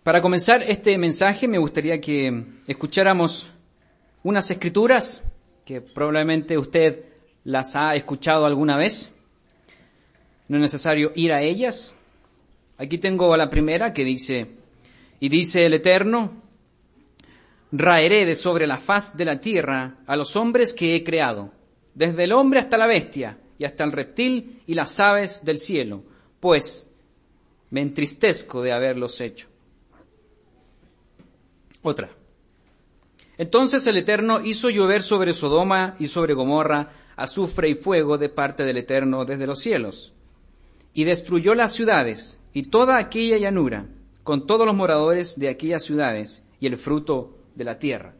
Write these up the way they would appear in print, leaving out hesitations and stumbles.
Para comenzar este mensaje me gustaría que escucháramos unas escrituras que probablemente usted las ha escuchado alguna vez. No es necesario ir a ellas. Aquí tengo la primera que dice, y dice el Eterno, raeré de sobre la faz de la tierra a los hombres que he creado, desde el hombre hasta la bestia y hasta el reptil y las aves del cielo, pues me entristezco de haberlos hecho. Otra. Entonces el Eterno hizo llover sobre Sodoma y sobre Gomorra azufre y fuego de parte del Eterno desde los cielos, y destruyó las ciudades y toda aquella llanura, con todos los moradores de aquellas ciudades y el fruto de la tierra.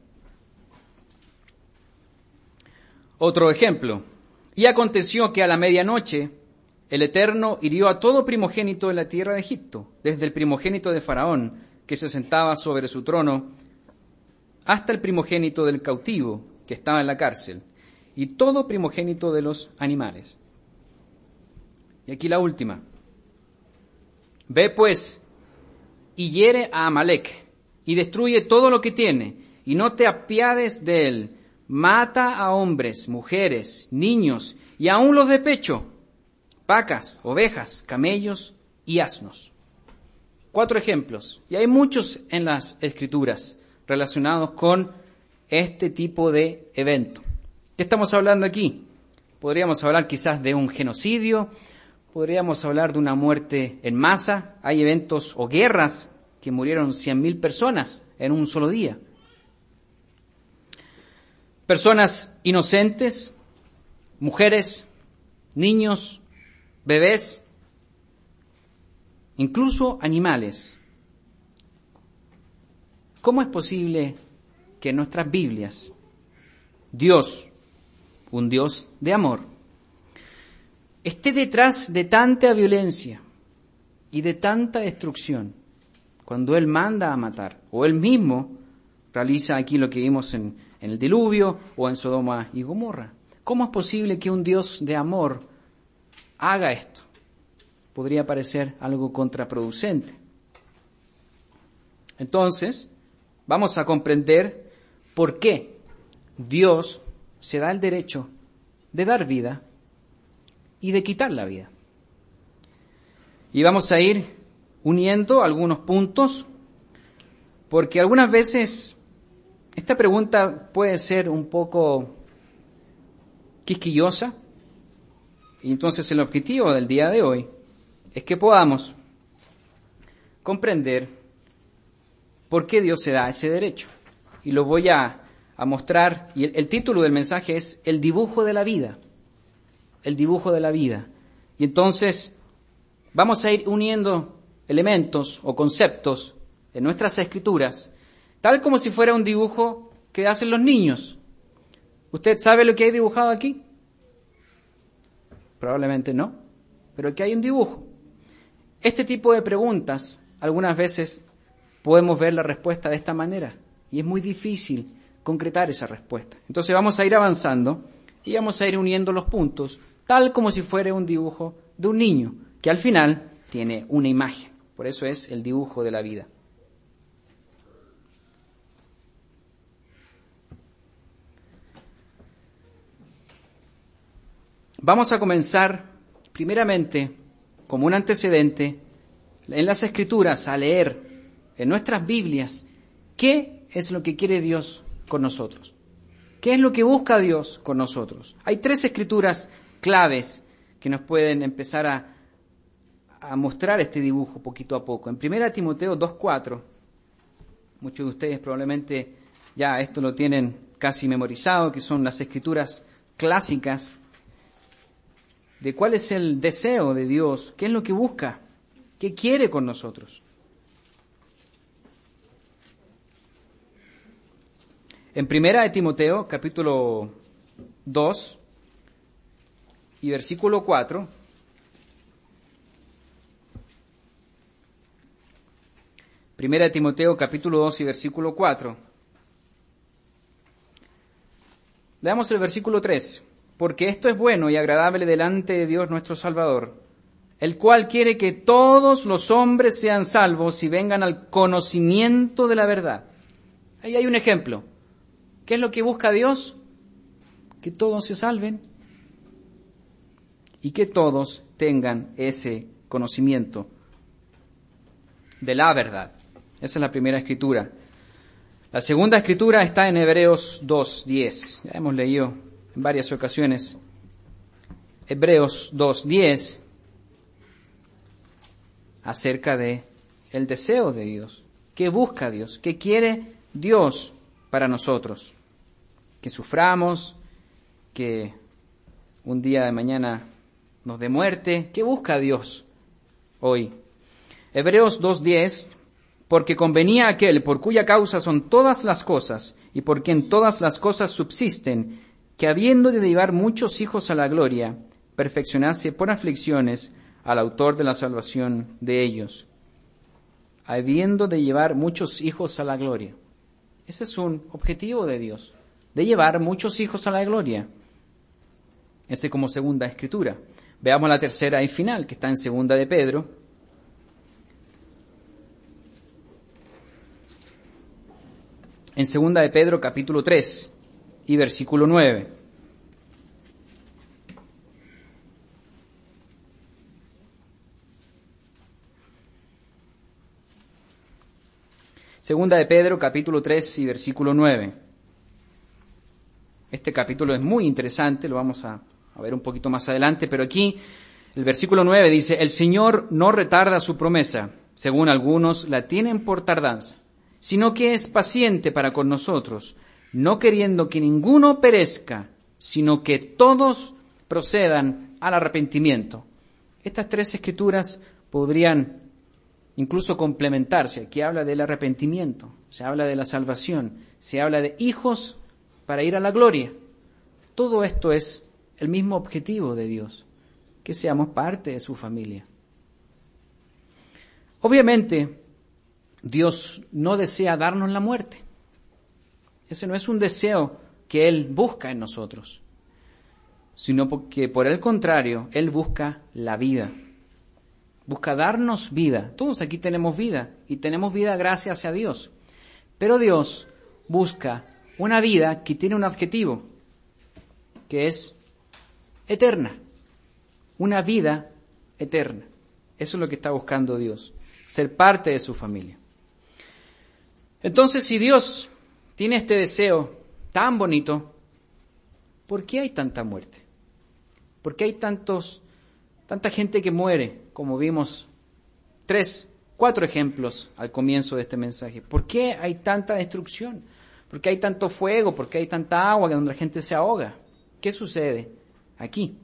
Otro ejemplo. Y aconteció que a la medianoche el Eterno hirió a todo primogénito de la tierra de Egipto, desde el primogénito de Faraón, que se sentaba sobre su trono, hasta el primogénito del cautivo, que estaba en la cárcel, y todo primogénito de los animales. Y aquí la última. Ve pues, y hiere a Amalec, y destruye todo lo que tiene, y no te apiades de él. Mata a hombres, mujeres, niños, y aun los de pecho, vacas, ovejas, camellos y asnos. 4 ejemplos, y hay muchos en las Escrituras relacionados con este tipo de evento. ¿Qué estamos hablando aquí? Podríamos hablar quizás de un genocidio, podríamos hablar de una muerte en masa. Hay eventos o guerras que murieron 100.000 personas en un solo día. Personas inocentes, mujeres, niños, bebés, incluso animales. ¿Cómo es posible que en nuestras Biblias Dios, un Dios de amor, esté detrás de tanta violencia y de tanta destrucción cuando Él manda a matar, o Él mismo realiza aquí lo que vimos en el diluvio o en Sodoma y Gomorra? ¿Cómo es posible que un Dios de amor haga esto? Podría parecer algo contraproducente. Entonces, vamos a comprender por qué Dios se da el derecho de dar vida y de quitar la vida. Y vamos a ir uniendo algunos puntos, porque algunas veces esta pregunta puede ser un poco quisquillosa, y entonces el objetivo del día de hoy es que podamos comprender por qué Dios se da ese derecho. Y lo voy a mostrar, y el título del mensaje es El dibujo de la vida. El dibujo de la vida. Y entonces vamos a ir uniendo elementos o conceptos en nuestras escrituras, tal como si fuera un dibujo que hacen los niños. ¿Usted sabe lo que hay dibujado aquí? Probablemente no, pero aquí hay un dibujo. Este tipo de preguntas, algunas veces podemos ver la respuesta de esta manera, y es muy difícil concretar esa respuesta. Entonces vamos a ir avanzando y vamos a ir uniendo los puntos, tal como si fuera un dibujo de un niño, que al final tiene una imagen. Por eso es el dibujo de la vida. Vamos a comenzar, primeramente, como un antecedente, en las Escrituras, a leer en nuestras Biblias qué es lo que quiere Dios con nosotros. ¿Qué es lo que busca Dios con nosotros? Hay 3 escrituras claves que nos pueden empezar a mostrar este dibujo poquito a poco. En 1 Timoteo 2:4, muchos de ustedes probablemente ya esto lo tienen casi memorizado, que son las escrituras clásicas de cuál es el deseo de Dios, qué es lo que busca, qué quiere con nosotros. En 1 Timoteo, capítulo 2 y versículo 4, Primera de Timoteo, capítulo 2 y versículo 4. Leamos el versículo 3. Porque esto es bueno y agradable delante de Dios nuestro Salvador, el cual quiere que todos los hombres sean salvos y vengan al conocimiento de la verdad. Ahí hay un ejemplo. ¿Qué es lo que busca Dios? Que todos se salven y que todos tengan ese conocimiento de la verdad. Esa es la primera escritura. La segunda escritura está en Hebreos 2:10. Ya hemos leído en varias ocasiones Hebreos 2:10 acerca de el deseo de Dios. ¿Qué busca Dios? ¿Qué quiere Dios para nosotros? Que suframos, que un día de mañana nos dé muerte. ¿Qué busca Dios hoy? Hebreos 2:10, porque convenía aquel por cuya causa son todas las cosas y por quien todas las cosas subsisten, que habiendo de llevar muchos hijos a la gloria, perfeccionase por aflicciones al autor de la salvación de ellos. Habiendo de llevar muchos hijos a la gloria. Ese es un objetivo de Dios, de llevar muchos hijos a la gloria. Ese como segunda escritura. Veamos la tercera y final, que está en segunda de Pedro. En segunda de Pedro, capítulo 3 y versículo 9. Segunda de Pedro, capítulo 3 y versículo 9. Este capítulo es muy interesante, lo vamos a ver un poquito más adelante, pero aquí el versículo 9 dice: el Señor no retarda su promesa, según algunos la tienen por tardanza, sino que es paciente para con nosotros, no queriendo que ninguno perezca, sino que todos procedan al arrepentimiento. Estas tres escrituras podrían incluso complementarse. Aquí habla del arrepentimiento, se habla de la salvación, se habla de hijos para ir a la gloria. Todo esto es el mismo objetivo de Dios, que seamos parte de su familia. Obviamente, Dios no desea darnos la muerte. Ese no es un deseo que Él busca en nosotros, sino porque por el contrario, Él busca la vida. Busca darnos vida. Todos aquí tenemos vida y tenemos vida gracias a Dios. Pero Dios busca una vida que tiene un adjetivo, que es eterna. Una vida eterna. Eso es lo que está buscando Dios, ser parte de su familia. Entonces, si Dios tiene este deseo tan bonito, ¿por qué hay tanta muerte? ¿Por qué hay tanta gente que muere? Como vimos 3, 4 ejemplos al comienzo de este mensaje. ¿Por qué hay tanta destrucción? ¿Por qué hay tanto fuego? ¿Por qué hay tanta agua donde la gente se ahoga? ¿Qué sucede aquí?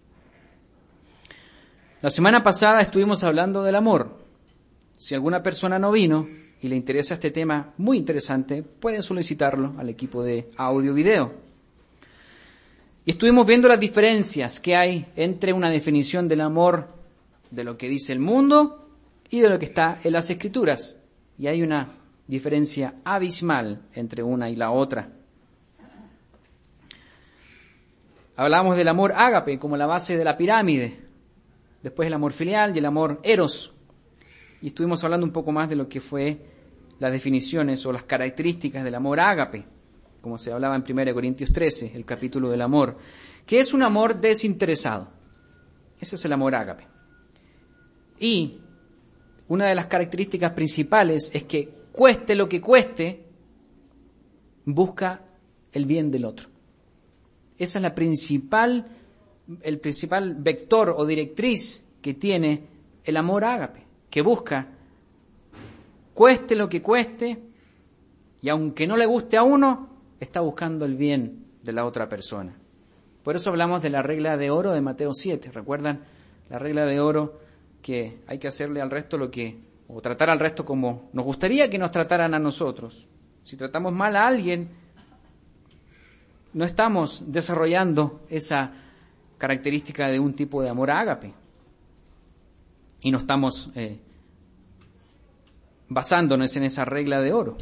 La semana pasada estuvimos hablando del amor. Si alguna persona no vino y le interesa este tema muy interesante, puede solicitarlo al equipo de audio-video. Y estuvimos viendo las diferencias que hay entre una definición del amor de lo que dice el mundo y de lo que está en las Escrituras. Y hay una diferencia abismal entre una y la otra. Hablamos del amor ágape como la base de la pirámide, después el amor filial y el amor eros. Y estuvimos hablando un poco más de lo que fue las definiciones o las características del amor ágape, como se hablaba en 1 Corintios 13, el capítulo del amor, que es un amor desinteresado. Ese es el amor ágape. Y una de las características principales es que cueste lo que cueste, busca el bien del otro. Esa es el principal vector o directriz que tiene el amor ágape, que busca, cueste lo que cueste, y aunque no le guste a uno, está buscando el bien de la otra persona. Por eso hablamos de la regla de oro de Mateo 7. ¿Recuerdan la regla de oro? Que hay que hacerle al resto o tratar al resto como nos gustaría que nos trataran a nosotros. Si tratamos mal a alguien, no estamos desarrollando esa característica de un tipo de amor ágape. Y no estamos basándonos en esa regla de oro.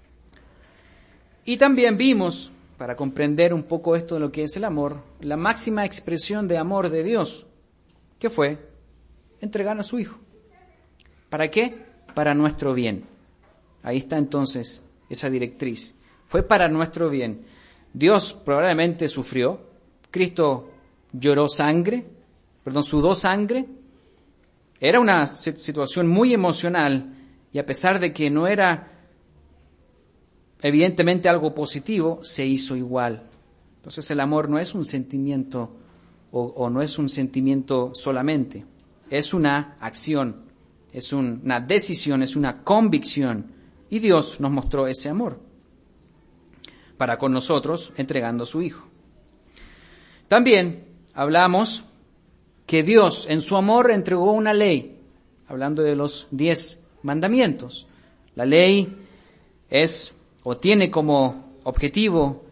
Y también vimos, para comprender un poco esto de lo que es el amor, la máxima expresión de amor de Dios, que fue entregar a su Hijo. ¿Para qué? Para nuestro bien. Ahí está entonces esa directriz. Fue para nuestro bien. Dios probablemente sufrió. Cristo sudó sangre. Era una situación muy emocional y a pesar de que no era evidentemente algo positivo, se hizo igual. Entonces el amor no es un sentimiento o no es un sentimiento solamente. Es una acción, es una decisión, es una convicción. Y Dios nos mostró ese amor para con nosotros entregando a su Hijo. También hablamos que Dios en su amor entregó una ley, hablando de los 10 mandamientos. La ley es o tiene como objetivo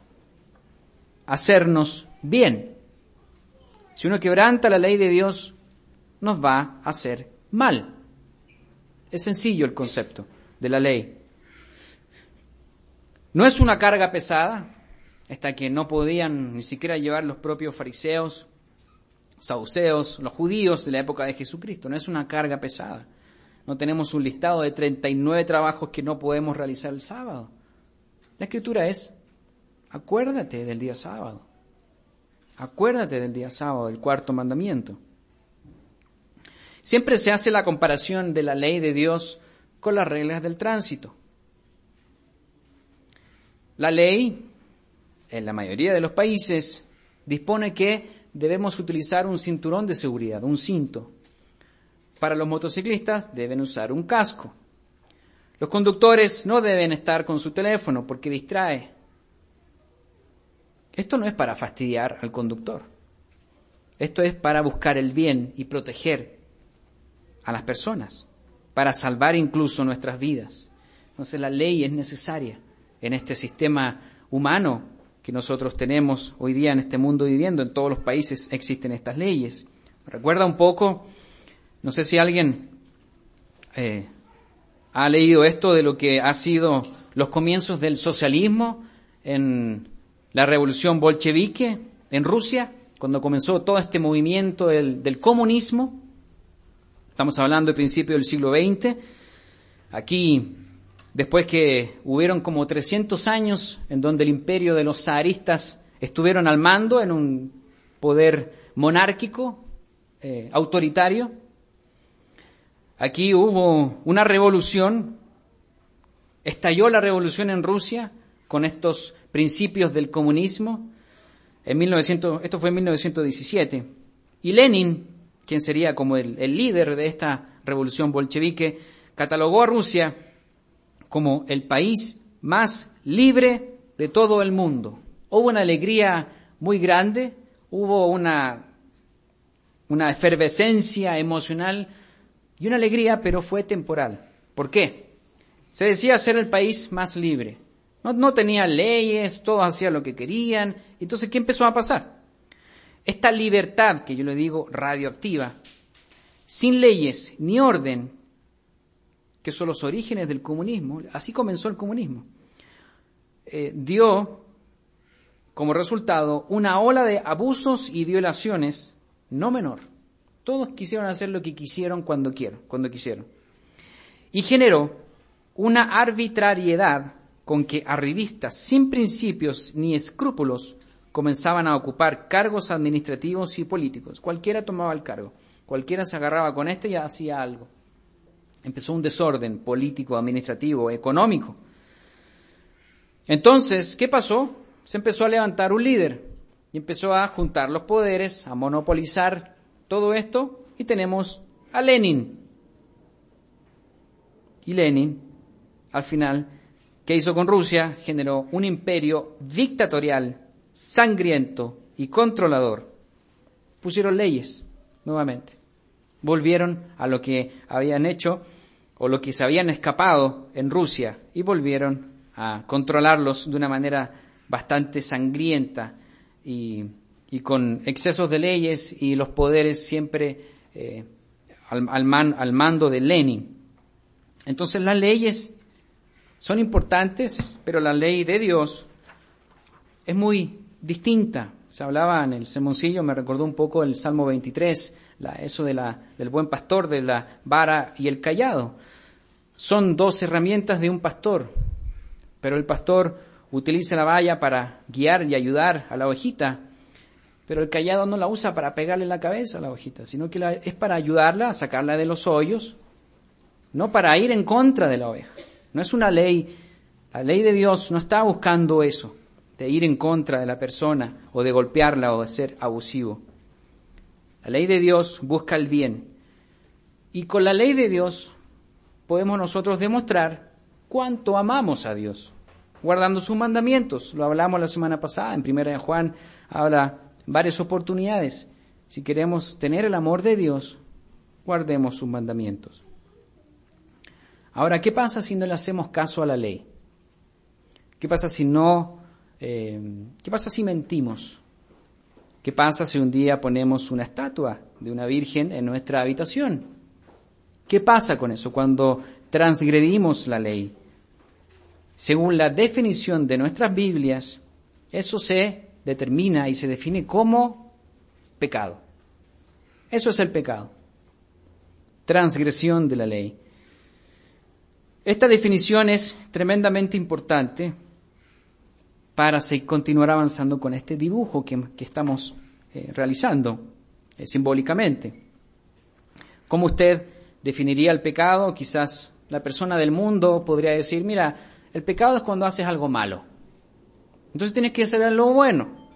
hacernos bien. Si uno quebranta la ley de Dios, nos va a hacer mal. Es sencillo el concepto de la ley. No es una carga pesada, hasta que no podían ni siquiera llevar los propios fariseos, saduceos, los judíos de la época de Jesucristo. No es una carga pesada. No tenemos un listado de 39 trabajos que no podemos realizar el sábado. La Escritura es, acuérdate del día sábado. Acuérdate del día sábado, el 4º mandamiento. Siempre se hace la comparación de la ley de Dios con las reglas del tránsito. La ley, en la mayoría de los países, dispone que debemos utilizar un cinturón de seguridad, un cinto. Para los motociclistas deben usar un casco. Los conductores no deben estar con su teléfono porque distrae. Esto no es para fastidiar al conductor. Esto es para buscar el bien y proteger a las personas, para salvar incluso nuestras vidas. Entonces la ley es necesaria en este sistema humano que nosotros tenemos hoy día en este mundo viviendo. En todos los países existen estas leyes. Recuerda un poco, no sé si alguien ha leído esto de lo que ha sido los comienzos del socialismo en la revolución bolchevique en Rusia, cuando comenzó todo este movimiento del comunismo. Estamos hablando del principio del siglo XX. Aquí, después que hubieron como 300 años en donde el imperio de los zaristas estuvieron al mando en un poder monárquico, autoritario, aquí hubo una revolución, estalló la revolución en Rusia con estos principios del comunismo. Esto fue en 1917. Y Lenin, quien sería como el líder de esta revolución bolchevique, catalogó a Rusia como el país más libre de todo el mundo. Hubo una alegría muy grande, hubo una efervescencia emocional y una alegría, pero fue temporal. ¿Por qué? Se decía ser el país más libre. No tenía leyes, todos hacían lo que querían. Entonces, ¿qué empezó a pasar? Esta libertad, que yo le digo radioactiva, sin leyes ni orden, que son los orígenes del comunismo, así comenzó el comunismo, dio como resultado una ola de abusos y violaciones no menor. Todos quisieron hacer lo que quisieron cuando quisieron. Y generó una arbitrariedad con que arribistas sin principios ni escrúpulos comenzaban a ocupar cargos administrativos y políticos. Cualquiera tomaba el cargo, cualquiera se agarraba con y hacía algo. Empezó un desorden político, administrativo, económico. Entonces, ¿qué pasó? Se empezó a levantar un líder y empezó a juntar los poderes, a monopolizar todo esto, y tenemos a Lenin. Y Lenin, al final, ¿qué hizo con Rusia? Generó un imperio dictatorial, sangriento y controlador. Pusieron leyes, nuevamente. Volvieron a lo que habían hecho o lo que se habían escapado en Rusia y volvieron a controlarlos de una manera bastante sangrienta y con excesos de leyes y los poderes siempre al mando de Lenin. Entonces las leyes son importantes, pero la ley de Dios es muy distinta. Se hablaba en el sermoncillo, me recordó un poco el Salmo 23, eso del buen pastor, de la vara y el cayado. Son dos herramientas de un pastor, pero el pastor utiliza la valla para guiar y ayudar a la ovejita, pero el cayado no la usa para pegarle la cabeza a la ovejita, sino que es para ayudarla a sacarla de los hoyos, no para ir en contra de la oveja. No es una ley, la ley de Dios no está buscando eso, de ir en contra de la persona o de golpearla o de ser abusivo. La ley de Dios busca el bien. Y con la ley de Dios podemos nosotros demostrar cuánto amamos a Dios, guardando sus mandamientos. Lo hablamos la semana pasada, en 1 Juan habla varias oportunidades. Si queremos tener el amor de Dios, guardemos sus mandamientos. Ahora, ¿qué pasa si no le hacemos caso a la ley? ¿Qué pasa si ¿qué pasa si mentimos? ¿Qué pasa si un día ponemos una estatua de una virgen en nuestra habitación? ¿Qué pasa con eso cuando transgredimos la ley? Según la definición de nuestras Biblias, eso se determina y se define como pecado. Eso es el pecado. Transgresión de la ley. Esta definición es tremendamente importante para continuar avanzando con este dibujo que estamos realizando simbólicamente. ¿Cómo usted definiría el pecado? Quizás la persona del mundo podría decir, mira, el pecado es cuando haces algo malo. Entonces tienes que hacer lo bueno.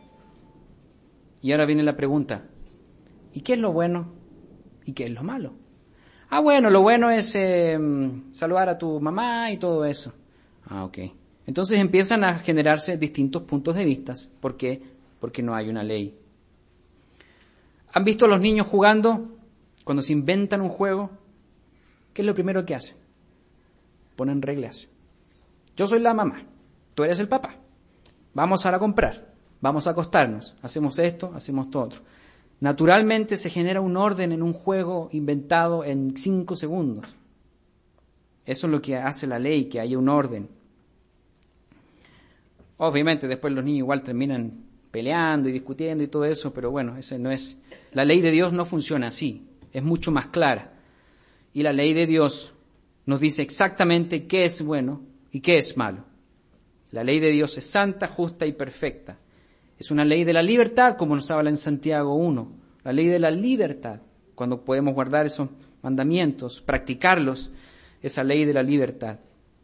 Y ahora viene la pregunta, ¿y qué es lo bueno y qué es lo malo? Ah, bueno, lo bueno es saludar a tu mamá y todo eso. Ah, ok. Entonces empiezan a generarse distintos puntos de vista. ¿Por qué? Porque no hay una ley. ¿Han visto a los niños jugando? Cuando se inventan un juego, ¿qué es lo primero que hacen? Ponen reglas. Yo soy la mamá, tú eres el papá. Vamos a comprar, vamos a acostarnos, hacemos esto, hacemos todo otro. Naturalmente se genera un orden en un juego inventado en 5 segundos. Eso es lo que hace la ley, que haya un orden. Obviamente después los niños igual terminan peleando y discutiendo y todo eso, pero bueno, ese no es. La ley de Dios no funciona así, es mucho más clara. Y la ley de Dios nos dice exactamente qué es bueno y qué es malo. La ley de Dios es santa, justa y perfecta. Es una ley de la libertad, como nos habla en Santiago 1. La ley de la libertad, cuando podemos guardar esos mandamientos, practicarlos, esa ley de la libertad.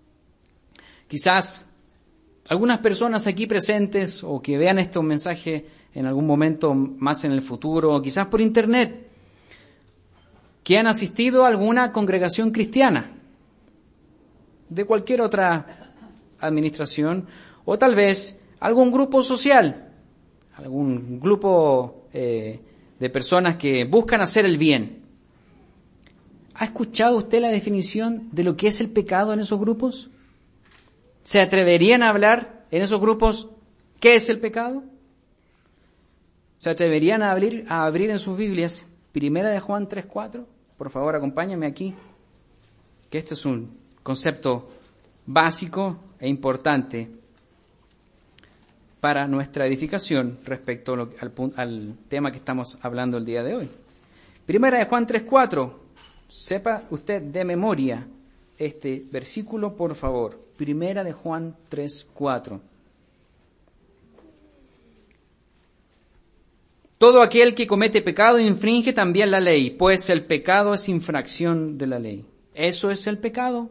Quizás algunas personas aquí presentes o que vean este mensaje en algún momento más en el futuro, o quizás por internet, que han asistido a alguna congregación cristiana, de cualquier otra administración, o tal vez algún grupo social, algún grupo de personas que buscan hacer el bien. ¿Ha escuchado usted la definición de lo que es el pecado en esos grupos? ¿Se atreverían a hablar en esos grupos qué es el pecado? ¿Se atreverían a abrir en sus Biblias 1 Juan 3:4? Por favor, acompáñame aquí, que este es un concepto básico e importante para nuestra edificación respecto al tema que estamos hablando el día de hoy. 1 Juan 3:4, sepa usted de memoria este versículo, por favor. 1 Juan 3:4. Todo aquel que comete pecado infringe también la ley, pues el pecado es infracción de la ley. ¿Eso es el pecado?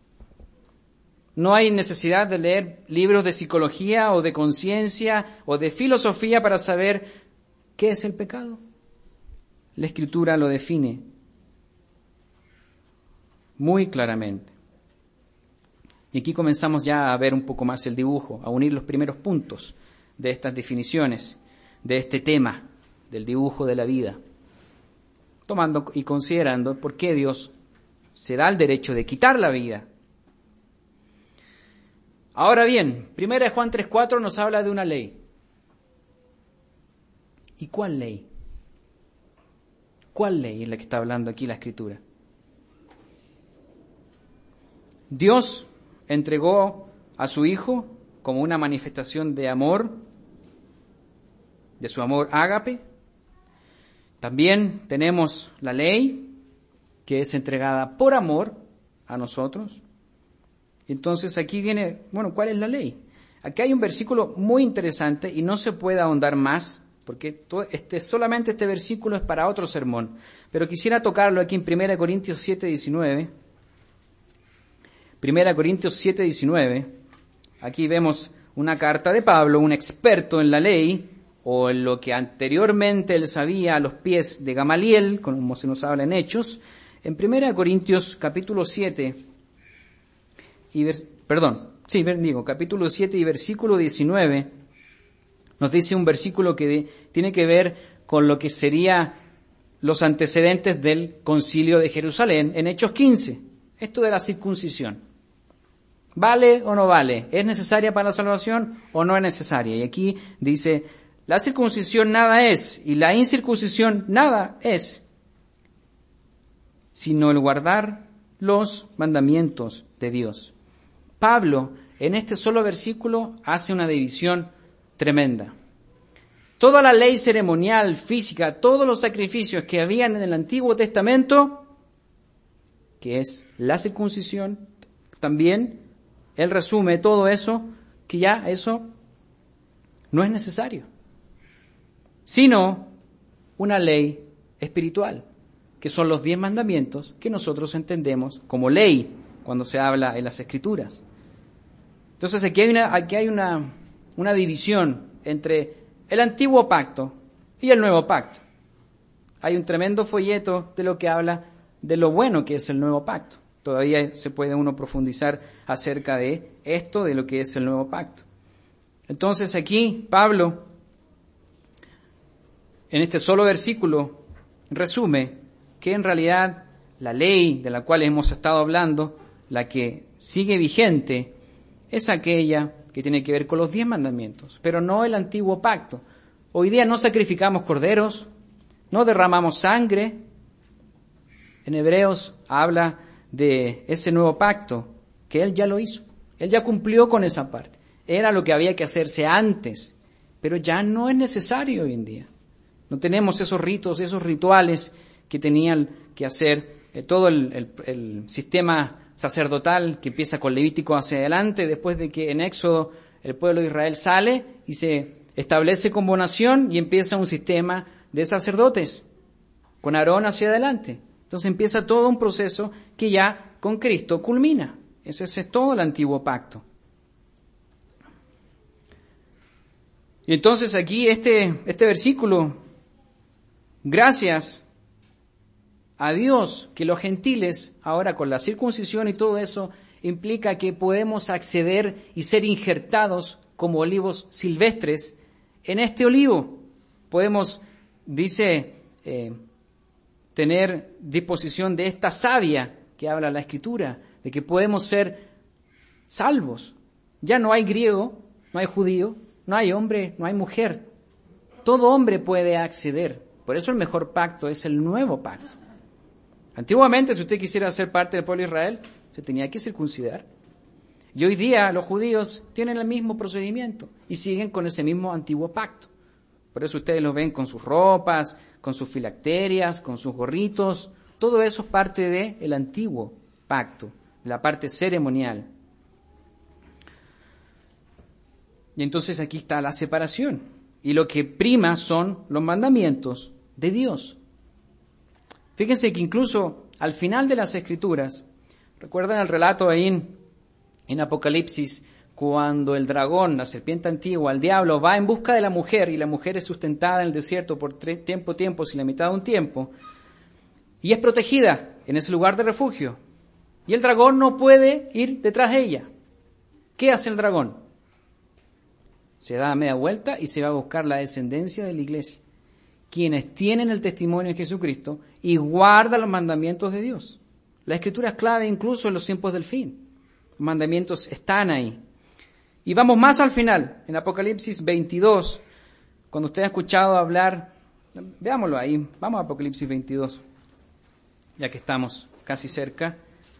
No hay necesidad de leer libros de psicología o de conciencia o de filosofía para saber qué es el pecado. La Escritura lo define muy claramente. Y aquí comenzamos ya a ver un poco más el dibujo, a unir los primeros puntos de estas definiciones, de este tema, del dibujo de la vida, tomando y considerando por qué Dios se da el derecho de quitar la vida. Ahora bien, 1 Juan 3:4 nos habla de una ley. ¿Y cuál ley? ¿Cuál ley es la que está hablando aquí la Escritura? Dios entregó a su Hijo como una manifestación de amor de su amor ágape. También tenemos la ley, que es entregada por amor a nosotros. Entonces aquí viene, ¿cuál es la ley? Aquí hay un versículo muy interesante y no se puede ahondar más, porque solamente este versículo es para otro sermón. Pero quisiera tocarlo aquí en 1 Corintios 7:19. 1 Corintios 7:19. Aquí vemos una carta de Pablo, un experto en la ley, o en lo que anteriormente él sabía a los pies de Gamaliel, como se nos habla en Hechos. En 1 Corintios capítulo 7, capítulo 7 y versículo 19, nos dice un versículo que tiene que ver con lo que sería los antecedentes del concilio de Jerusalén en Hechos 15. Esto de la circuncisión. ¿Vale o no vale? ¿Es necesaria para la salvación o no es necesaria? Y aquí dice, la circuncisión nada es y la incircuncisión nada es, sino el guardar los mandamientos de Dios. Pablo, en este solo versículo, hace una división tremenda. Toda la ley ceremonial, física, todos los sacrificios que habían en el Antiguo Testamento, que es la circuncisión, también él resume todo eso, que ya eso no es necesario, sino una ley espiritual, que son los 10 mandamientos que nosotros entendemos como ley cuando se habla en las Escrituras. Entonces aquí hay una división entre el antiguo pacto y el nuevo pacto. Hay un tremendo folleto de lo que habla de lo bueno que es el nuevo pacto. Todavía se puede uno profundizar acerca de esto, de lo que es el nuevo pacto. Entonces aquí Pablo, en este solo versículo, resume que en realidad la ley de la cual hemos estado hablando, la que sigue vigente, es aquella que tiene que ver con los 10 mandamientos, pero no el antiguo pacto. Hoy día no sacrificamos corderos, no derramamos sangre. En Hebreos habla de ese nuevo pacto, que él ya lo hizo. Él ya cumplió con esa parte. Era lo que había que hacerse antes, pero ya no es necesario hoy en día. No tenemos esos ritos, esos rituales que tenían que hacer todo el sistema sacerdotal que empieza con Levítico hacia adelante, después de que en Éxodo el pueblo de Israel sale y se establece como nación y empieza un sistema de sacerdotes con Aarón hacia adelante. Entonces empieza todo un proceso que ya con Cristo culmina. Ese es todo el antiguo pacto. Y entonces aquí este versículo, gracias a Dios que los gentiles, ahora con la circuncisión y todo eso, implica que podemos acceder y ser injertados como olivos silvestres en este olivo. Podemos, dice, tener disposición de esta savia que habla la Escritura, de que podemos ser salvos. Ya no hay griego, no hay judío, no hay hombre, no hay mujer. Todo hombre puede acceder. Por eso el mejor pacto es el nuevo pacto. Antiguamente, si usted quisiera ser parte del pueblo de Israel, se tenía que circuncidar. Y hoy día los judíos tienen el mismo procedimiento y siguen con ese mismo antiguo pacto. Por eso ustedes los ven con sus ropas, con sus filacterias, con sus gorritos. Todo eso es parte del antiguo pacto, de la parte ceremonial. Y entonces aquí está la separación. Y lo que prima son los mandamientos de Dios. Fíjense que incluso al final de las Escrituras, recuerdan el relato ahí en Apocalipsis, cuando el dragón, la serpiente antigua, el diablo, va en busca de la mujer y la mujer es sustentada en el desierto por tiempos y la mitad de un tiempo, y es protegida en ese lugar de refugio. Y el dragón no puede ir detrás de ella. ¿Qué hace el dragón? Se da media vuelta y se va a buscar la descendencia de la iglesia, quienes tienen el testimonio de Jesucristo y guardan los mandamientos de Dios. La Escritura es clara incluso en los tiempos del fin. Los mandamientos están ahí. Y vamos más al final, en Apocalipsis 22, cuando usted ha escuchado hablar, veámoslo ahí, vamos a Apocalipsis 22, ya que estamos casi cerca.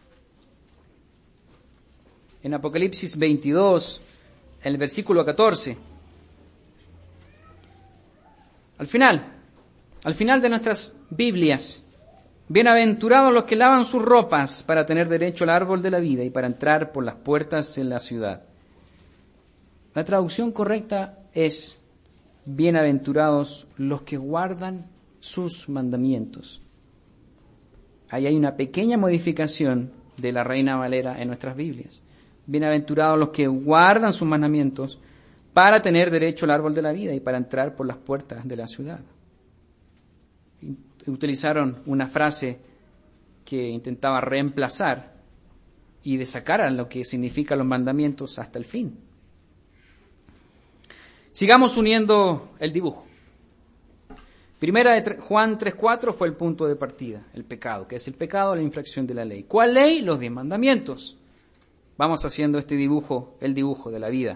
En Apocalipsis 22, el versículo 14. Al final de nuestras Biblias, bienaventurados los que lavan sus ropas para tener derecho al árbol de la vida y para entrar por las puertas en la ciudad. La traducción correcta es bienaventurados los que guardan sus mandamientos. Ahí hay una pequeña modificación de la Reina Valera en nuestras Biblias. Bienaventurados los que guardan sus mandamientos para tener derecho al árbol de la vida y para entrar por las puertas de la ciudad. Utilizaron una frase que intentaba reemplazar y de sacar a lo que significan los mandamientos hasta el fin. Sigamos uniendo el dibujo. Primera de Juan 3:4 fue el punto de partida, el pecado. ¿Qué es el pecado? La infracción de la ley. ¿Cuál ley? Los 10 mandamientos. Vamos haciendo este dibujo, el dibujo de la vida.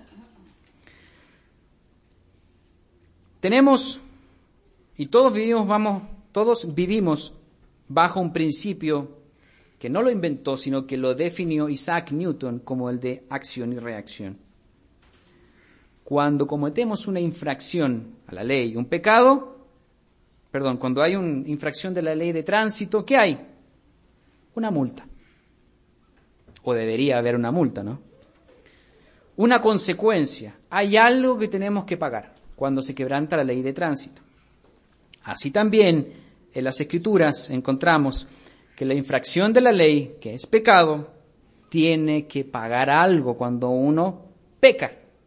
Tenemos, y todos vivimos bajo un principio que no lo inventó, sino que lo definió Isaac Newton como el de acción y reacción. Cuando cometemos una infracción a la ley, cuando hay una infracción de la ley de tránsito, ¿qué hay? Una multa. O debería haber una multa, ¿no? Una consecuencia. Hay algo que tenemos que pagar cuando se quebranta la ley de tránsito. Así también, en las Escrituras encontramos que la infracción de la ley, que es pecado, tiene que pagar algo cuando uno peca.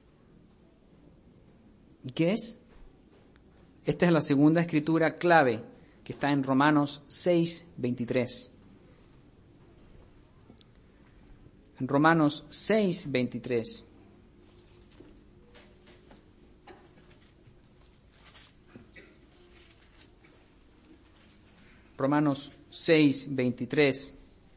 ¿Y qué es? Esta es la segunda escritura clave que está en Romanos 6:23. En Romanos 6:23. Romanos 6:23.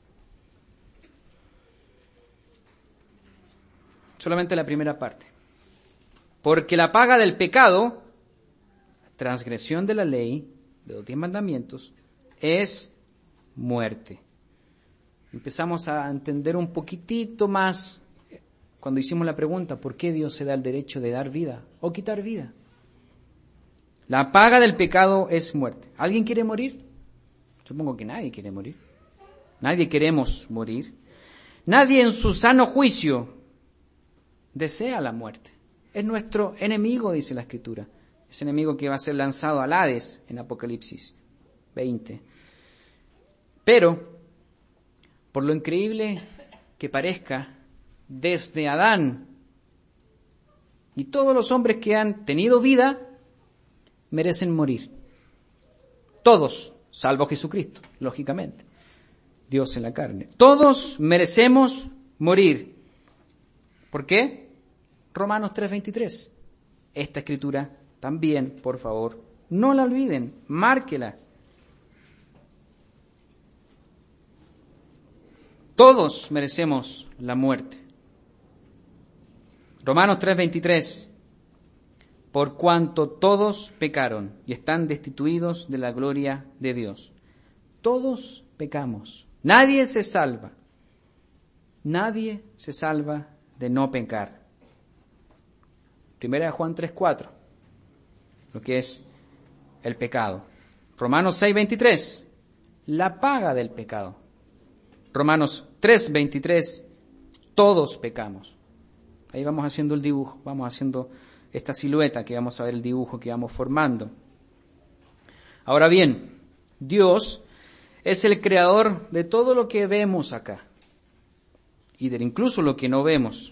Solamente la primera parte. Porque la paga del pecado, transgresión de la ley, de los 10 mandamientos, es muerte. Empezamos a entender un poquitito más cuando hicimos la pregunta, ¿por qué Dios se da el derecho de dar vida o quitar vida? La paga del pecado es muerte. ¿Alguien quiere morir? Supongo que nadie quiere morir. Nadie queremos morir. Nadie en su sano juicio desea la muerte. Es nuestro enemigo, dice la Escritura. Ese enemigo que va a ser lanzado al Hades en Apocalipsis 20. Pero, por lo increíble que parezca, desde Adán y todos los hombres que han tenido vida merecen morir. Todos, salvo Jesucristo, lógicamente. Dios en la carne. Todos merecemos morir. ¿Por qué? Romanos 3:23. Esta escritura también, por favor, no la olviden, márquela. Todos merecemos la muerte. Romanos 3:23. Por cuanto todos pecaron y están destituidos de la gloria de Dios. Todos pecamos. Nadie se salva. Nadie se salva de no pecar. Primera de Juan 3:4. Lo que es el pecado. Romanos 6:23. La paga del pecado. Romanos 3:23. Todos pecamos. Ahí vamos haciendo el dibujo, vamos haciendo esta silueta que vamos a ver, el dibujo que vamos formando. Ahora bien, Dios es el creador de todo lo que vemos acá y de incluso lo que no vemos.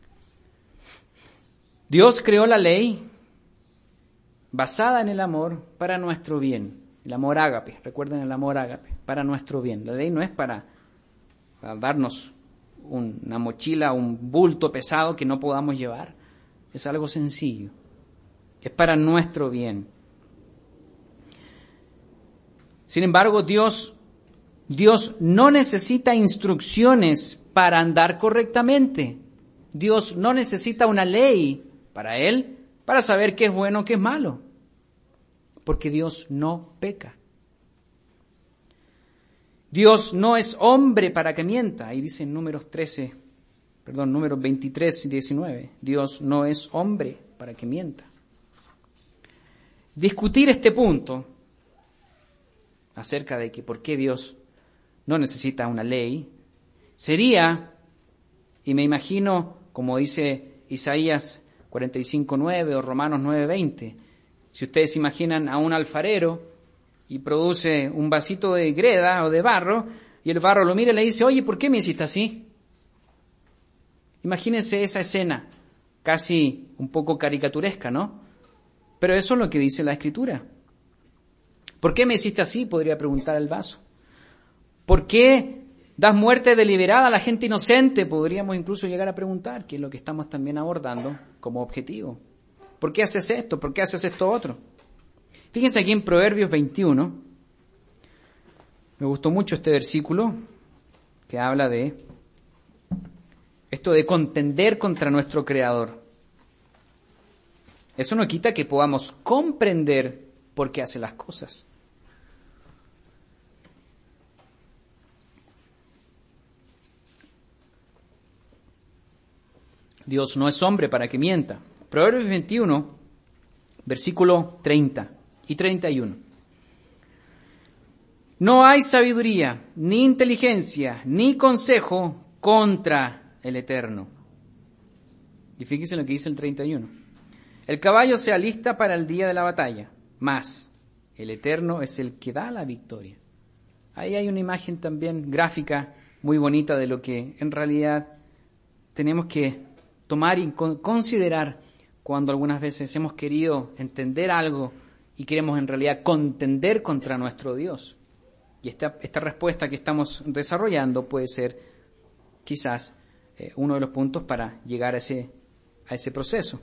Dios creó la ley basada en el amor para nuestro bien, el amor ágape, recuerden el amor ágape, para nuestro bien. La ley no es para darnos una mochila, un bulto pesado que no podamos llevar. Es algo sencillo. Es para nuestro bien. Sin embargo, Dios no necesita instrucciones para andar correctamente. Dios no necesita una ley para Él, para saber qué es bueno, qué es malo. Porque Dios no peca. Dios no es hombre para que mienta. Ahí dice en números 23 y 19. Dios no es hombre para que mienta. discutir este punto acerca de que por qué Dios no necesita una ley, sería, y me imagino, como dice Isaías 45:9 o Romanos 9:20, si ustedes imaginan a un alfarero y produce un vasito de greda o de barro, y el barro lo mira y le dice, oye, ¿por qué me hiciste así? Imagínense esa escena, casi un poco caricaturesca, ¿no? Pero eso es lo que dice la Escritura. ¿Por qué me hiciste así?, podría preguntar el vaso. ¿Por qué das muerte deliberada a la gente inocente?, podríamos incluso llegar a preguntar, que es lo que estamos también abordando como objetivo. ¿Por qué haces esto? ¿Por qué haces esto otro? Fíjense aquí en Proverbios 21. Me gustó mucho este versículo que habla de esto de contender contra nuestro Creador. Eso no quita que podamos comprender por qué hace las cosas. Dios no es hombre para que mienta. Proverbios 21, versículo 30 y 31. No hay sabiduría, ni inteligencia, ni consejo contra el Eterno. Y fíjense lo que dice el 31. El caballo se alista para el día de la batalla, mas el Eterno es el que da la victoria. Ahí hay una imagen también gráfica muy bonita de lo que en realidad tenemos que tomar y considerar cuando algunas veces hemos querido entender algo y queremos en realidad contender contra nuestro Dios. Y esta respuesta que estamos desarrollando puede ser quizás uno de los puntos para llegar a ese proceso.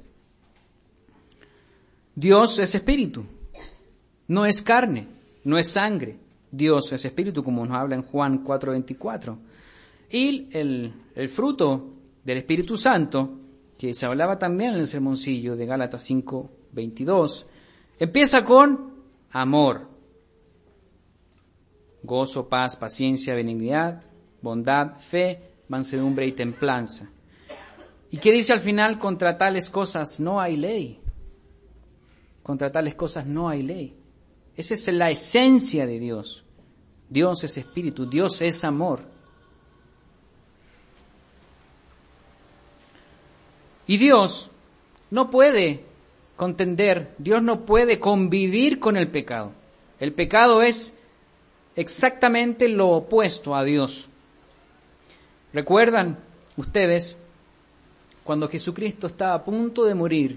Dios es espíritu, no es carne, no es sangre. Dios es espíritu, como nos habla en Juan 4:24. Y el fruto del Espíritu Santo, que se hablaba también en el sermoncillo de Gálatas 5:22, empieza con amor, gozo, paz, paciencia, benignidad, bondad, fe, mansedumbre y templanza. ¿Y qué dice al final? Contra tales cosas no hay ley. Contra tales cosas no hay ley. Esa es la esencia de Dios. Dios es espíritu, Dios es amor. Y Dios no puede contender, Dios no puede convivir con el pecado. El pecado es exactamente lo opuesto a Dios. ¿Recuerdan ustedes cuando Jesucristo estaba a punto de morir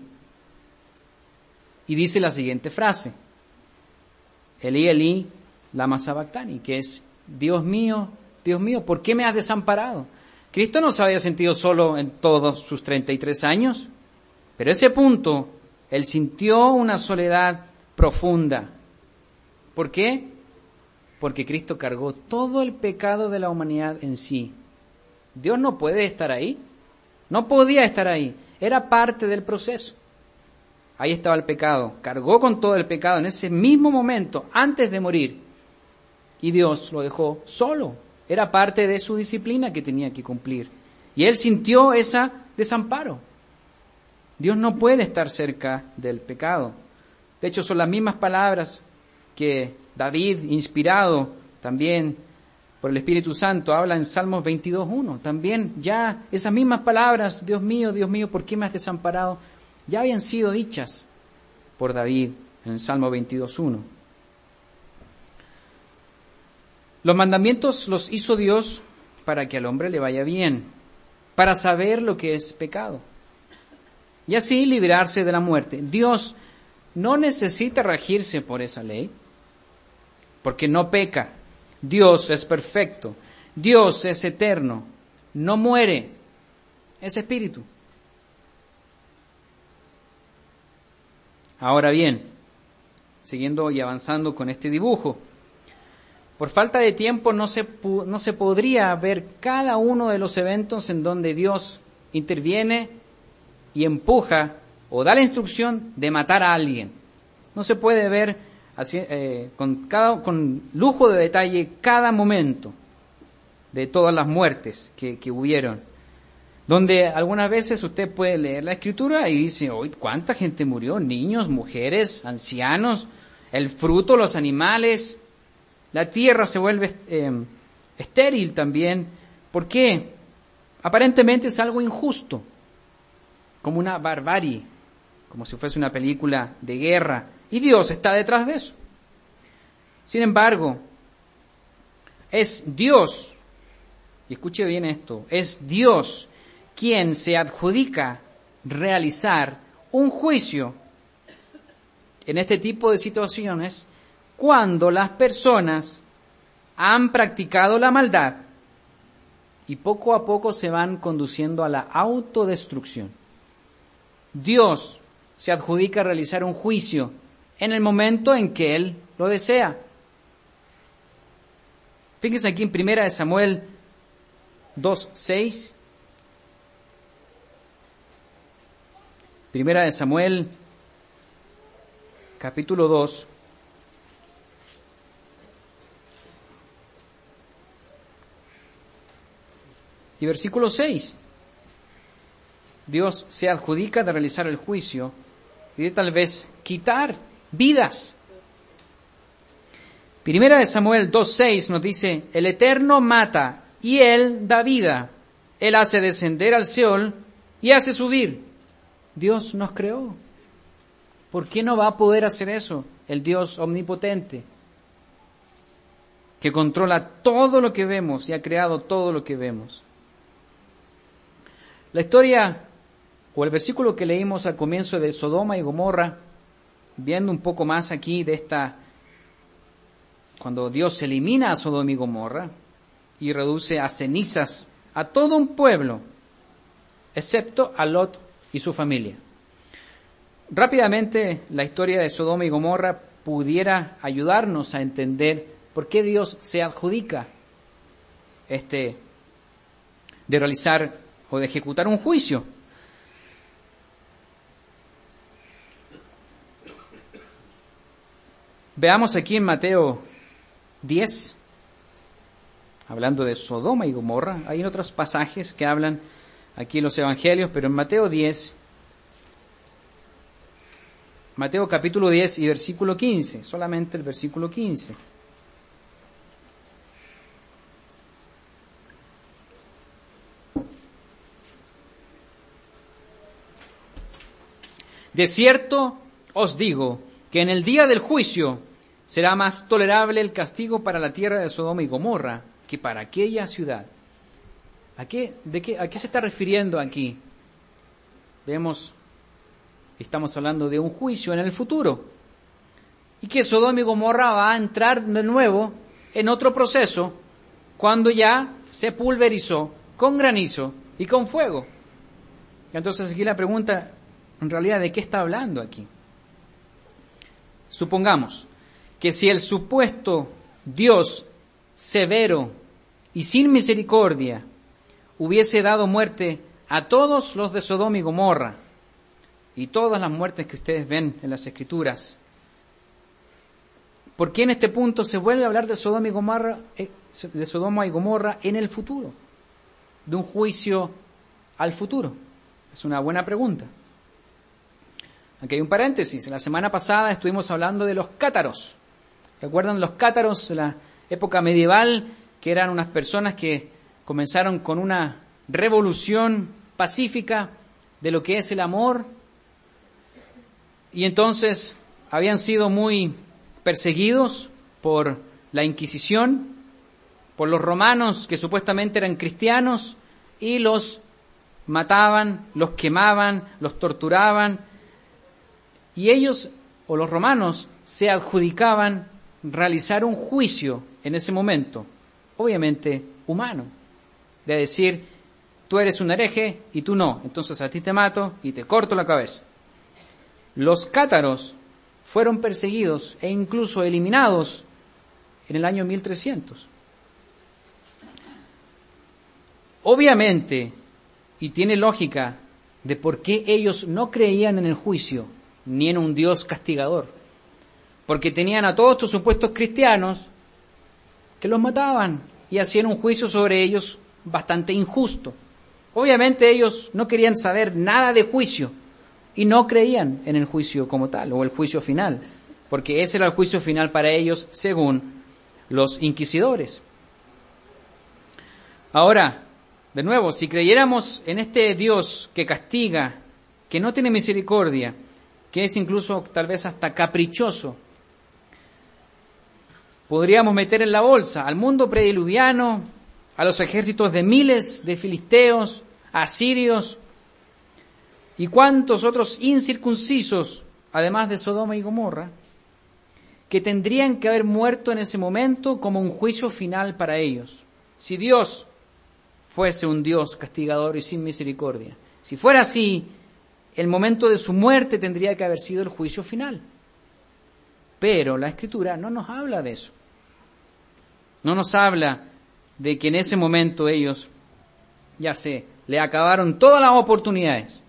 y dice la siguiente frase? Elí, Elí, lama sabactani, que es, Dios mío, ¿por qué me has desamparado? Cristo no se había sentido solo en todos sus 33 años, pero ese punto, Él sintió una soledad profunda. ¿Por qué? Porque Cristo cargó todo el pecado de la humanidad en sí. Dios no puede estar ahí, no podía estar ahí, era parte del proceso. Ahí estaba el pecado, cargó con todo el pecado en ese mismo momento, antes de morir, y Dios lo dejó solo. Era parte de su disciplina que tenía que cumplir. Y Él sintió ese desamparo. Dios no puede estar cerca del pecado. De hecho, son las mismas palabras que David, inspirado también por el Espíritu Santo, habla en Salmos 22:1. También ya esas mismas palabras, Dios mío, ¿por qué me has desamparado?, ya habían sido dichas por David en el Salmo 22:1. Los mandamientos los hizo Dios para que al hombre le vaya bien, para saber lo que es pecado y así librarse de la muerte. Dios no necesita regirse por esa ley, porque no peca. Dios es perfecto, Dios es eterno, no muere, es espíritu. Ahora bien, siguiendo y avanzando con este dibujo, por falta de tiempo no se podría ver cada uno de los eventos en donde Dios interviene y empuja o da la instrucción de matar a alguien. No se puede ver así, con lujo de detalle cada momento de todas las muertes que hubieron. donde algunas veces usted puede leer la Escritura y dice, hoy ¿cuánta gente murió? Niños, mujeres, ancianos, el fruto, los animales, la tierra se vuelve estéril también. ¿Por qué? Aparentemente es algo injusto, como una barbarie, como si fuese una película de guerra, y Dios está detrás de eso. Sin embargo, es Dios, y escuche bien esto, es Dios quien se adjudica realizar un juicio en este tipo de situaciones cuando las personas han practicado la maldad y poco a poco se van conduciendo a la autodestrucción. Dios se adjudica realizar un juicio en el momento en que Él lo desea. Fíjense aquí en 1 Samuel 2:6. 1 Samuel, capítulo 2. Y versículo 6. Dios se adjudica de realizar el juicio y de tal vez quitar vidas. 1 Samuel 2:6 nos dice, el Eterno mata y Él da vida. Él hace descender al Seol y hace subir. Dios nos creó. ¿Por qué no va a poder hacer eso el Dios omnipotente, que controla todo lo que vemos y ha creado todo lo que vemos? La historia o el versículo que leímos al comienzo de Sodoma y Gomorra, viendo un poco más aquí de cuando Dios elimina a Sodoma y Gomorra y reduce a cenizas a todo un pueblo, excepto a Lot y su familia. Rápidamente, la historia de Sodoma y Gomorra pudiera ayudarnos a entender por qué Dios se adjudica de realizar o de ejecutar un juicio. Veamos aquí en Mateo 10, hablando de Sodoma y Gomorra. Hay otros pasajes que hablan aquí en los evangelios, pero en Mateo 10, Mateo capítulo 10 y versículo 15, solamente el versículo 15. De cierto os digo que en el día del juicio será más tolerable el castigo para la tierra de Sodoma y Gomorra que para aquella ciudad. ¿A qué se está refiriendo aquí? Vemos, estamos hablando de un juicio en el futuro. Y que Sodoma y Gomorra va a entrar de nuevo en otro proceso cuando ya se pulverizó con granizo y con fuego. Entonces aquí la pregunta, en realidad, ¿de qué está hablando aquí? Supongamos que si el supuesto Dios severo y sin misericordia hubiese dado muerte a todos los de Sodoma y Gomorra y todas las muertes que ustedes ven en las Escrituras, ¿por qué en este punto se vuelve a hablar de Sodoma y Gomorra en el futuro? De un juicio al futuro. Es una buena pregunta. Aquí hay un paréntesis. La semana pasada estuvimos hablando de los cátaros. ¿Recuerdan los cátaros de la época medieval? Que eran unas personas que comenzaron con una revolución pacífica de lo que es el amor. Y entonces habían sido muy perseguidos por la Inquisición, por los romanos que supuestamente eran cristianos, y los mataban, los quemaban, los torturaban. Y ellos, o los romanos, se adjudicaban realizar un juicio en ese momento, obviamente humano, de decir, tú eres un hereje y tú no, entonces a ti te mato y te corto la cabeza. Los cátaros fueron perseguidos e incluso eliminados en el año 1300. Obviamente, y tiene lógica, de por qué ellos no creían en el juicio, ni en un Dios castigador, porque tenían a todos estos supuestos cristianos que los mataban y hacían un juicio sobre ellos bastante injusto. Obviamente ellos no querían saber nada de juicio y no creían en el juicio como tal o el juicio final, porque ese era el juicio final para ellos según los inquisidores. Ahora, de nuevo, si creyéramos en este Dios que castiga, que no tiene misericordia, que es incluso tal vez hasta caprichoso, podríamos meter en la bolsa al mundo prediluviano, a los ejércitos de miles de filisteos, asirios y cuantos otros incircuncisos, además de Sodoma y Gomorra, que tendrían que haber muerto en ese momento como un juicio final para ellos. Si Dios fuese un Dios castigador y sin misericordia, si fuera así, el momento de su muerte tendría que haber sido el juicio final. Pero la Escritura no nos habla de eso. No nos habla de que en ese momento ellos, le acabaron todas las oportunidades.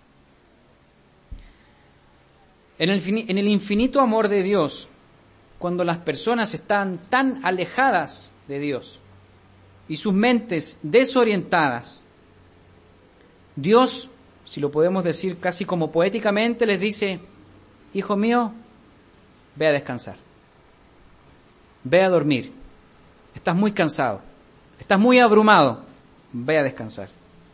En el infinito amor de Dios, cuando las personas están tan alejadas de Dios y sus mentes desorientadas, Dios, si lo podemos decir casi como poéticamente, les dice: hijo mío, ve a descansar, ve a dormir, estás muy cansado, estás muy abrumado, ve a descansar.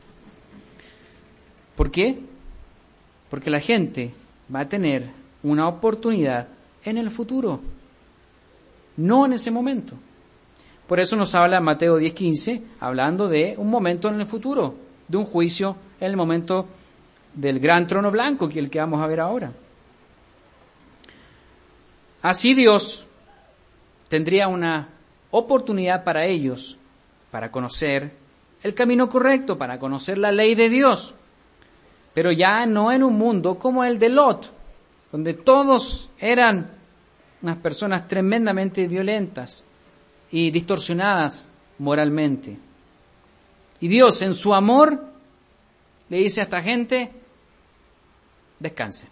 ¿Por qué? Porque la gente va a tener una oportunidad en el futuro, no en ese momento. Por eso nos habla Mateo 10:15, hablando de un momento en el futuro, de un juicio en el momento del gran trono blanco, que es el que vamos a ver ahora. Así Dios tendría una oportunidad para ellos, para conocer el camino correcto, para conocer la ley de Dios, pero ya no en un mundo como el de Lot, donde todos eran unas personas tremendamente violentas y distorsionadas moralmente. Y Dios, en su amor, le dice a esta gente: descansen.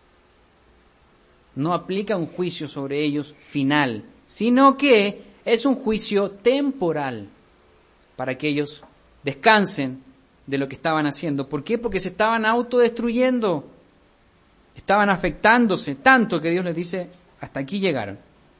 No aplica un juicio sobre ellos final, sino que es un juicio temporal para que ellos descansen de lo que estaban haciendo. ¿Por qué? Porque se estaban autodestruyendo, estaban afectándose tanto que Dios les dice: hasta aquí llegaron.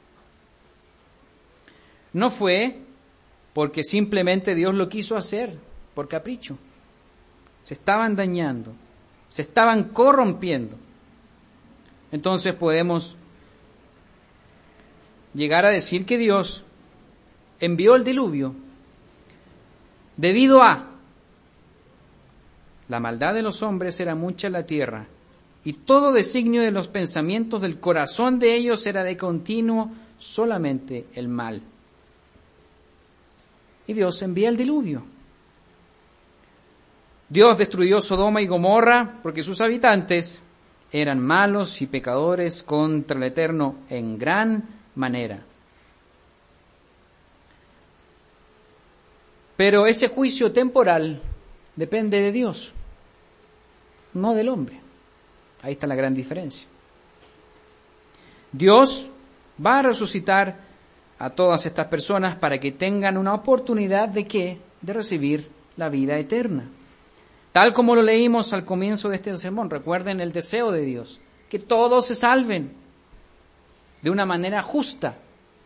No fue porque simplemente Dios lo quiso hacer por capricho. Se estaban dañando, se estaban corrompiendo. Entonces podemos llegar a decir que Dios envió el diluvio debido a la maldad de los hombres era mucha en la tierra, y todo designio de los pensamientos del corazón de ellos era de continuo solamente el mal. Y Dios envía el diluvio. Dios destruyó Sodoma y Gomorra porque sus habitantes eran malos y pecadores contra el Eterno en gran manera. Pero ese juicio temporal depende de Dios, no del hombre. Ahí está la gran diferencia. Dios va a resucitar a todas estas personas para que tengan una oportunidad ¿de qué? De recibir la vida eterna. Tal como lo leímos al comienzo de este sermón, recuerden el deseo de Dios, que todos se salven de una manera justa.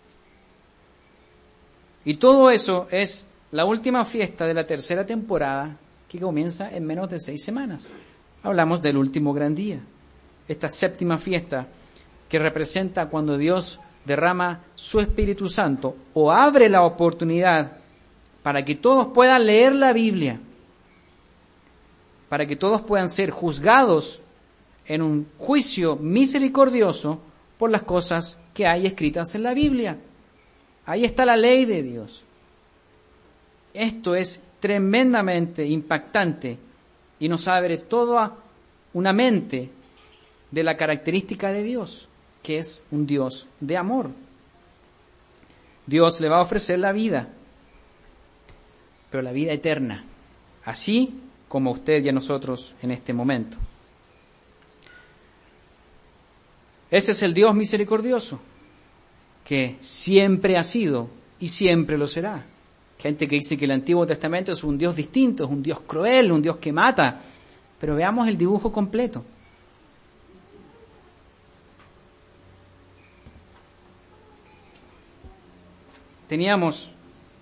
Y todo eso es la última fiesta de la tercera temporada, que comienza en menos de 6 semanas. Hablamos del último gran día, esta séptima fiesta que representa cuando Dios derrama su Espíritu Santo o abre la oportunidad para que todos puedan leer la Biblia, para que todos puedan ser juzgados en un juicio misericordioso por las cosas que hay escritas en la Biblia. Ahí está la ley de Dios. Esto es tremendamente impactante y nos abre toda una mente de la característica de Dios, que es un Dios de amor. Dios le va a ofrecer la vida, pero la vida eterna, así como a usted y a nosotros en este momento. Ese es el Dios misericordioso, que siempre ha sido y siempre lo será. Gente que dice que el Antiguo Testamento es un Dios distinto, es un Dios cruel, un Dios que mata. Pero veamos el dibujo completo. Teníamos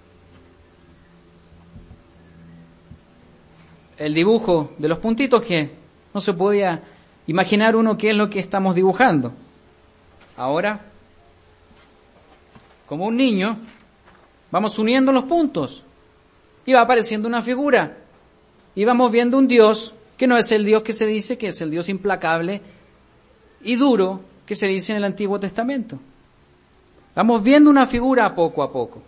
el dibujo de los puntitos que no se podía imaginar uno qué es lo que estamos dibujando. Ahora, como un niño, vamos uniendo los puntos y va apareciendo una figura y vamos viendo un Dios que no es el Dios que se dice que es el Dios implacable y duro que se dice en el Antiguo Testamento. Vamos viendo una figura poco a poco.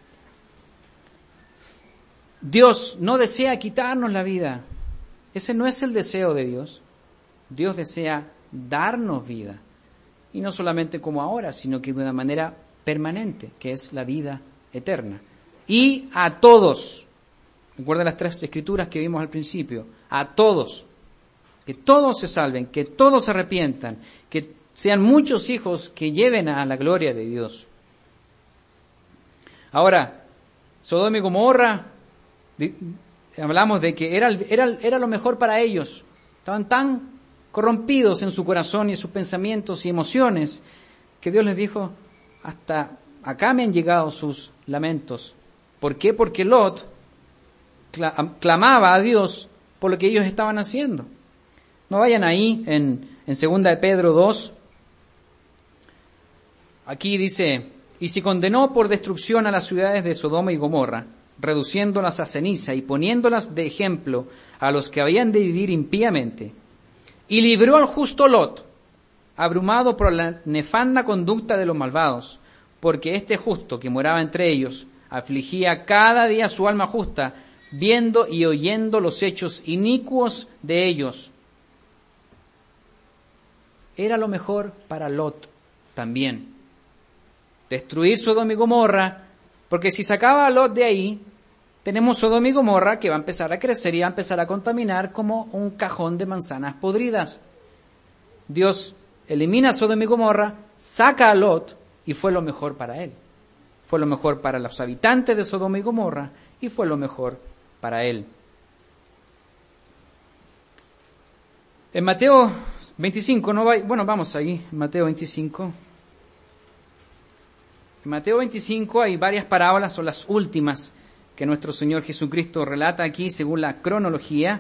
Dios no desea quitarnos la vida. Ese no es el deseo de Dios. Dios desea darnos vida. Y no solamente como ahora, sino que de una manera permanente, que es la vida eterna. Y a todos. Recuerda las 3 escrituras que vimos al principio. A todos. Que todos se salven, que todos se arrepientan, que sean muchos hijos que lleven a la gloria de Dios. Ahora, Sodoma y Gomorra, hablamos de que era lo mejor para ellos. Estaban tan corrompidos en su corazón y en sus pensamientos y emociones que Dios les dijo, hasta acá me han llegado sus lamentos. ¿Por qué? Porque Lot clamaba a Dios por lo que ellos estaban haciendo. No vayan ahí en 2 de Pedro 2. Aquí dice, y si condenó por destrucción a las ciudades de Sodoma y Gomorra, reduciéndolas a ceniza y poniéndolas de ejemplo a los que habían de vivir impíamente, y libró al justo Lot, abrumado por la nefanda conducta de los malvados, porque este justo que moraba entre ellos afligía cada día su alma justa, viendo y oyendo los hechos inicuos de ellos. Era lo mejor para Lot también. Destruir Sodoma y Gomorra, porque si sacaba a Lot de ahí, tenemos Sodoma y Gomorra que va a empezar a crecer y va a empezar a contaminar como un cajón de manzanas podridas. Dios elimina a Sodoma y Gomorra, saca a Lot y fue lo mejor para él. Fue lo mejor para los habitantes de Sodoma y Gomorra y fue lo mejor para él. En Mateo 25, vamos ahí, Mateo 25. En Mateo 25 hay varias parábolas, son las últimas que nuestro Señor Jesucristo relata aquí según la cronología.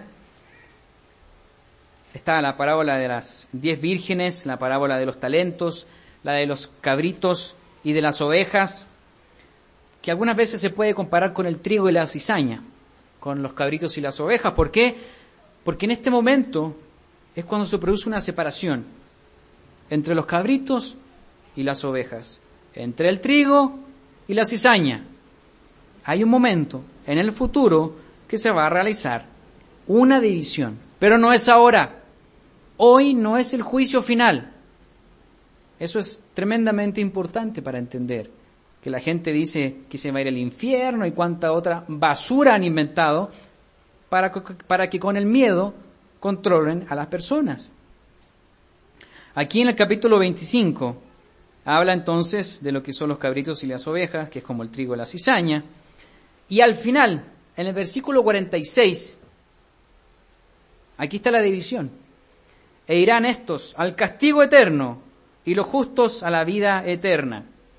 Está la parábola de las 10 vírgenes, la parábola de los talentos, la de los cabritos y de las ovejas, que algunas veces se puede comparar con el trigo y la cizaña, con los cabritos y las ovejas. ¿Por qué? Porque en este momento es cuando se produce una separación entre los cabritos y las ovejas, entre el trigo y la cizaña. Hay un momento en el futuro que se va a realizar una división, pero no es ahora. Hoy no es el juicio final. Eso es tremendamente importante para entender que la gente dice que se va a ir al infierno y cuánta otra basura han inventado para que con el miedo controlen a las personas. Aquí en el capítulo 25 habla entonces de lo que son los cabritos y las ovejas, que es como el trigo y la cizaña. Y al final, en el versículo 46, aquí está la división. E irán estos al castigo eterno y los justos a la vida eterna.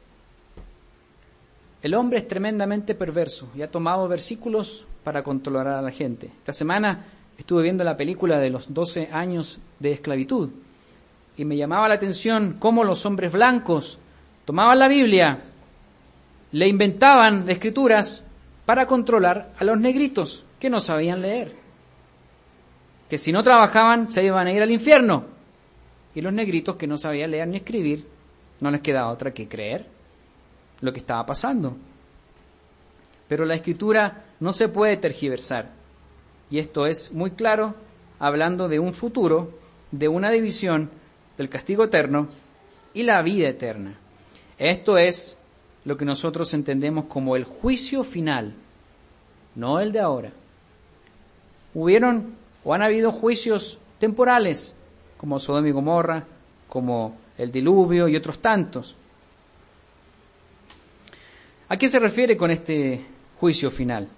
El hombre es tremendamente perverso y ha tomado versículos para controlar a la gente. Esta semana estuve viendo la película de los 12 años de esclavitud y me llamaba la atención cómo los hombres blancos tomaban la Biblia, le inventaban escrituras para controlar a los negritos que no sabían leer, que si no trabajaban se iban a ir al infierno, y los negritos que no sabían leer ni escribir no les quedaba otra que creer lo que estaba pasando. Pero la escritura no se puede tergiversar, y esto es muy claro hablando de un futuro, de una división del castigo eterno y la vida eterna. Esto es lo que nosotros entendemos como el juicio final, no el de ahora. Hubieron o han habido juicios temporales, como Sodoma y Gomorra, como el diluvio y otros tantos. ¿A qué se refiere con este juicio final.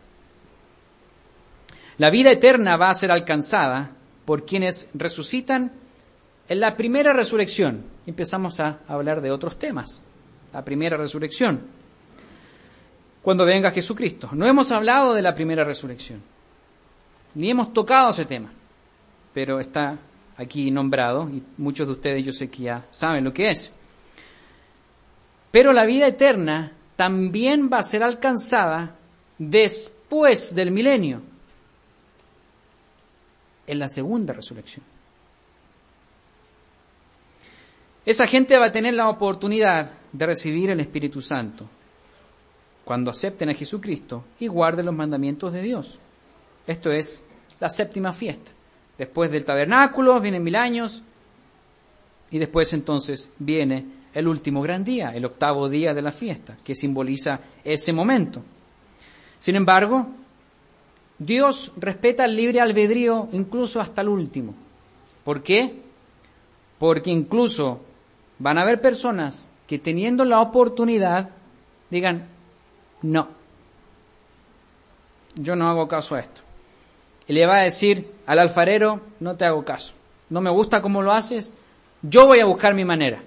La vida eterna va a ser alcanzada por quienes resucitan en la primera resurrección. Empezamos a hablar de otros temas. La primera resurrección, cuando venga Jesucristo. No hemos hablado de la primera resurrección, ni hemos tocado ese tema, pero está aquí nombrado y muchos de ustedes yo sé que ya saben lo que es. Pero la vida eterna también va a ser alcanzada después del milenio, en la segunda resurrección. Esa gente va a tener la oportunidad de recibir el Espíritu Santo cuando acepten a Jesucristo y guarden los mandamientos de Dios. Esto es la séptima fiesta. Después del tabernáculo vienen 1000 años y después entonces viene el último gran día, el octavo día de la fiesta, que simboliza ese momento. Sin embargo, Dios respeta el libre albedrío incluso hasta el último. ¿Por qué? Porque incluso van a haber personas que teniendo la oportunidad digan, no, yo no hago caso a esto. Y le va a decir al alfarero, no te hago caso, no me gusta cómo lo haces, yo voy a buscar mi manera.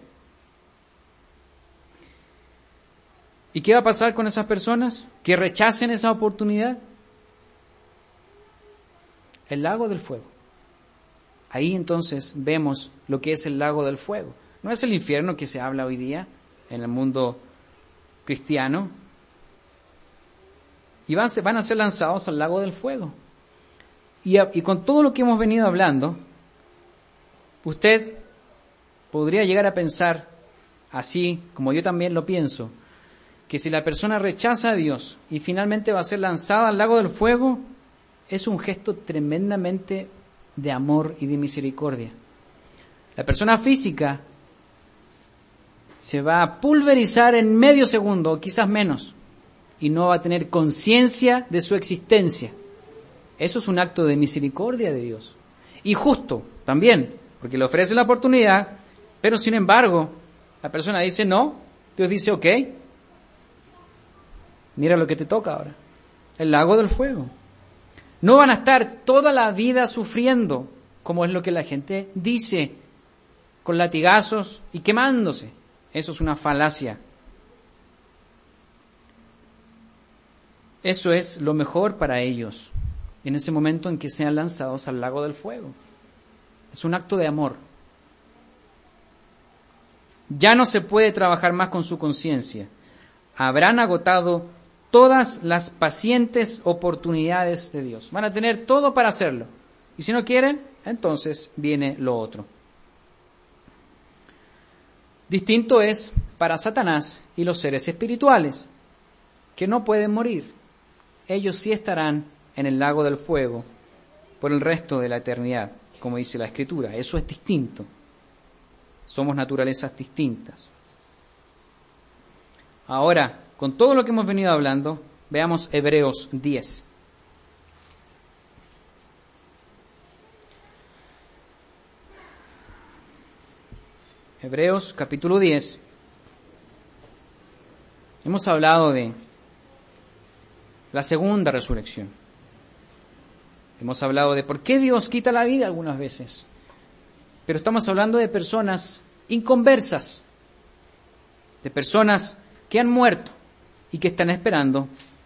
¿Y qué va a pasar con esas personas que rechacen esa oportunidad? El lago del fuego. Ahí entonces vemos lo que es el lago del fuego. No es el infierno que se habla hoy día en el mundo cristiano. Y van a ser lanzados al lago del fuego. Y con todo lo que hemos venido hablando, usted podría llegar a pensar, así como yo también lo pienso, que si la persona rechaza a Dios y finalmente va a ser lanzada al lago del fuego, es un gesto tremendamente de amor y de misericordia. La persona física se va a pulverizar en medio segundo, o quizás menos, y no va a tener conciencia de su existencia. Eso es un acto de misericordia de Dios. Y justo también, porque le ofrece la oportunidad, pero sin embargo, la persona dice no, Dios dice ok, mira lo que te toca ahora, el lago del fuego. No van a estar toda la vida sufriendo, como es lo que la gente dice, con latigazos y quemándose. Eso es una falacia. Eso es lo mejor para ellos, en ese momento en que sean lanzados al lago del fuego. Es un acto de amor. Ya no se puede trabajar más con su conciencia. Habrán agotado todas las pacientes oportunidades de Dios. Van a tener todo para hacerlo. Y si no quieren, entonces viene lo otro. Distinto es para Satanás y los seres espirituales, que no pueden morir. Ellos sí estarán en el lago del fuego por el resto de la eternidad, como dice la Escritura. Eso es distinto. Somos naturalezas distintas. Ahora, con todo lo que hemos venido hablando, veamos Hebreos 10. Hebreos capítulo 10. Hemos hablado de la segunda resurrección. Hemos hablado de por qué Dios quita la vida algunas veces. Pero estamos hablando de personas inconversas, de personas que han muerto y que están esperando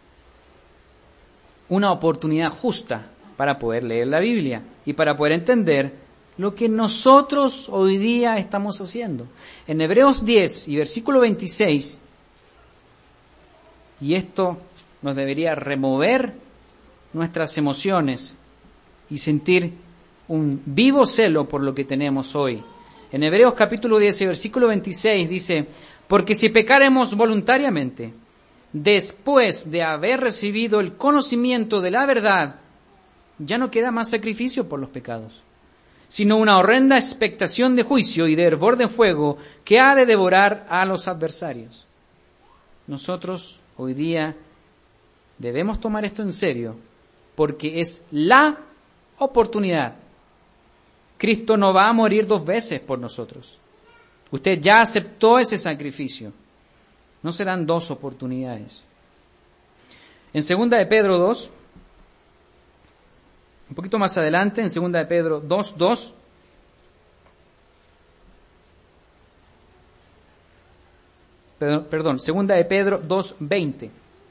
una oportunidad justa para poder leer la Biblia y para poder entender lo que nosotros hoy día estamos haciendo. En Hebreos 10 y versículo 26, y esto nos debería remover nuestras emociones y sentir un vivo celo por lo que tenemos hoy. En Hebreos capítulo 10 y versículo 26 dice: porque si pecaremos voluntariamente, después de haber recibido el conocimiento de la verdad, ya no queda más sacrificio por los pecados, sino una horrenda expectación de juicio y de hervor de fuego que ha de devorar a los adversarios. Nosotros hoy día debemos tomar esto en serio, porque es la oportunidad. Cristo no va a morir 2 veces por nosotros. Usted ya aceptó ese sacrificio. No serán 2 oportunidades. En 2 de Pedro 2, un poquito más adelante, en 2 de Pedro 2:2, perdón, 2 de Pedro 2:20.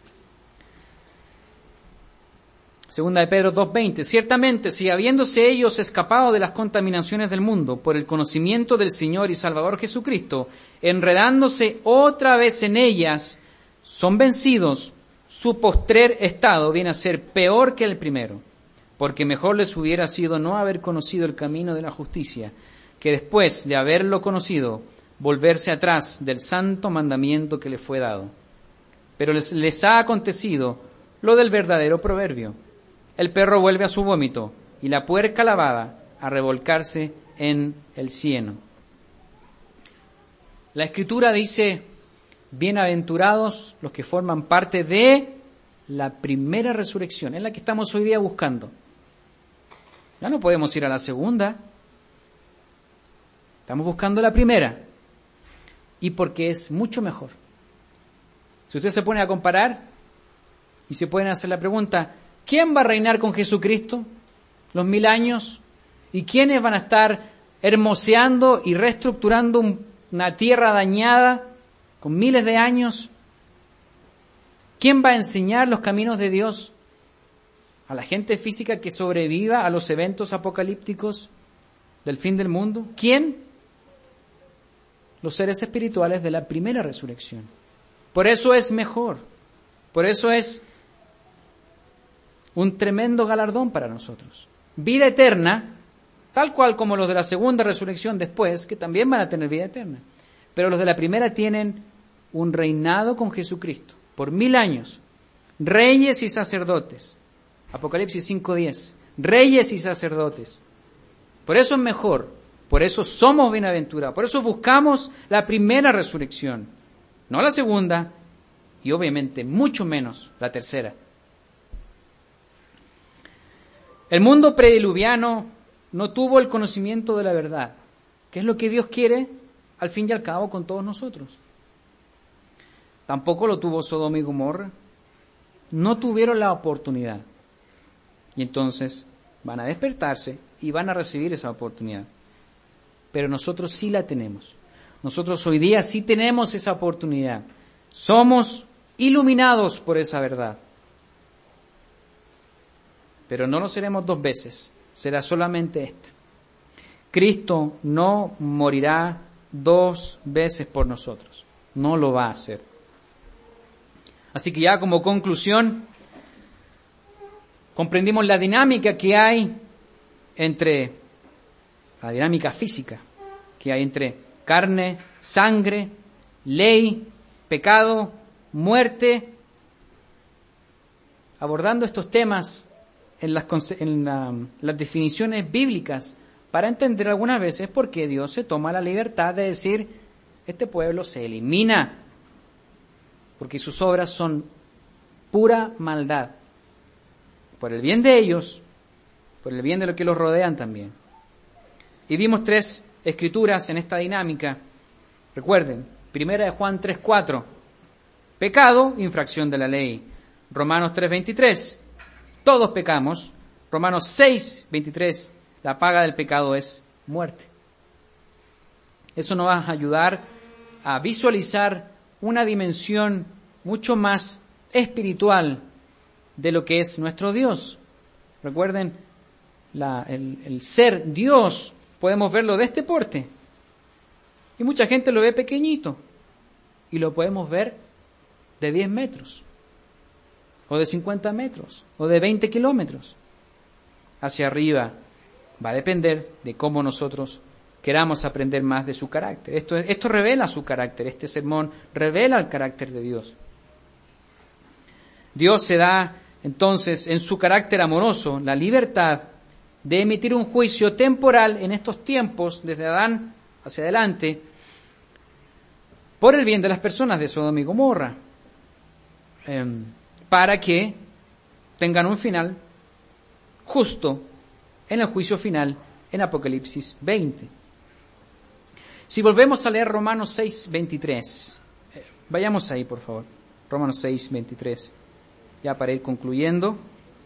2 de Pedro 2:20. Ciertamente, si habiéndose ellos escapado de las contaminaciones del mundo por el conocimiento del Señor y Salvador Jesucristo, enredándose otra vez en ellas, son vencidos, su postrer estado viene a ser peor que el primero, porque mejor les hubiera sido no haber conocido el camino de la justicia, que después de haberlo conocido, volverse atrás del santo mandamiento que les fue dado. Pero les ha acontecido lo del verdadero proverbio: el perro vuelve a su vómito y la puerca lavada a revolcarse en el cieno. La Escritura dice: bienaventurados los que forman parte de la primera resurrección, es la que estamos hoy día buscando. Ya no podemos ir a la segunda, estamos buscando la primera, y porque es mucho mejor. Si usted se pone a comparar y se pueden hacer la pregunta: ¿quién va a reinar con Jesucristo los 1000 años? ¿Y quiénes van a estar hermoseando y reestructurando una tierra dañada con miles de años? ¿Quién va a enseñar los caminos de Dios a la gente física que sobreviva a los eventos apocalípticos del fin del mundo? ¿Quién? Los seres espirituales de la primera resurrección. Por eso es mejor, por eso es un tremendo galardón para nosotros. Vida eterna, tal cual como los de la segunda resurrección después, que también van a tener vida eterna. Pero los de la primera tienen un reinado con Jesucristo por 1000 años. Reyes y sacerdotes. Apocalipsis 5:10. Reyes y sacerdotes. Por eso es mejor, por eso somos bienaventurados, por eso buscamos la primera resurrección, no la segunda y obviamente mucho menos la tercera. El mundo prediluviano no tuvo el conocimiento de la verdad, que es lo que Dios quiere al fin y al cabo con todos nosotros. Tampoco lo tuvo Sodoma y Gomorra. No tuvieron la oportunidad. Y entonces van a despertarse y van a recibir esa oportunidad. Pero nosotros sí la tenemos. Nosotros hoy día sí tenemos esa oportunidad. Somos iluminados por esa verdad. Pero no lo seremos 2 veces, será solamente esta. Cristo no morirá 2 veces por nosotros, no lo va a hacer. Así que ya como conclusión, comprendimos la dinámica que hay entre, la dinámica física, que hay entre carne, sangre, ley, pecado, muerte. Abordando estos temas en las definiciones bíblicas, para entender algunas veces por qué Dios se toma la libertad de decir: este pueblo se elimina, porque sus obras son pura maldad, por el bien de ellos, por el bien de los que los rodean también. Y vimos 3 escrituras en esta dinámica. Recuerden, 1 de Juan 3:4, pecado, infracción de la ley. Romanos 3:23, todos pecamos. Romanos 6:23, la paga del pecado es muerte. Eso nos va a ayudar a visualizar una dimensión mucho más espiritual de lo que es nuestro Dios. Recuerden, el ser Dios, podemos verlo de este porte. Y mucha gente lo ve pequeñito. Y lo podemos ver de 10 metros. O de 50 metros. O de 20 kilómetros. Hacia arriba. Va a depender de cómo nosotros queramos aprender más de su carácter. Esto revela su carácter. Este sermón revela el carácter de Dios. Dios se da entonces en su carácter amoroso la libertad de emitir un juicio temporal en estos tiempos, desde Adán hacia adelante, por el bien de las personas de Sodoma y Gomorra, para que tengan un final justo en el juicio final en Apocalipsis 20. Si volvemos a leer Romanos 6:23, vayamos ahí por favor, Romanos 6:23. ya para ir concluyendo.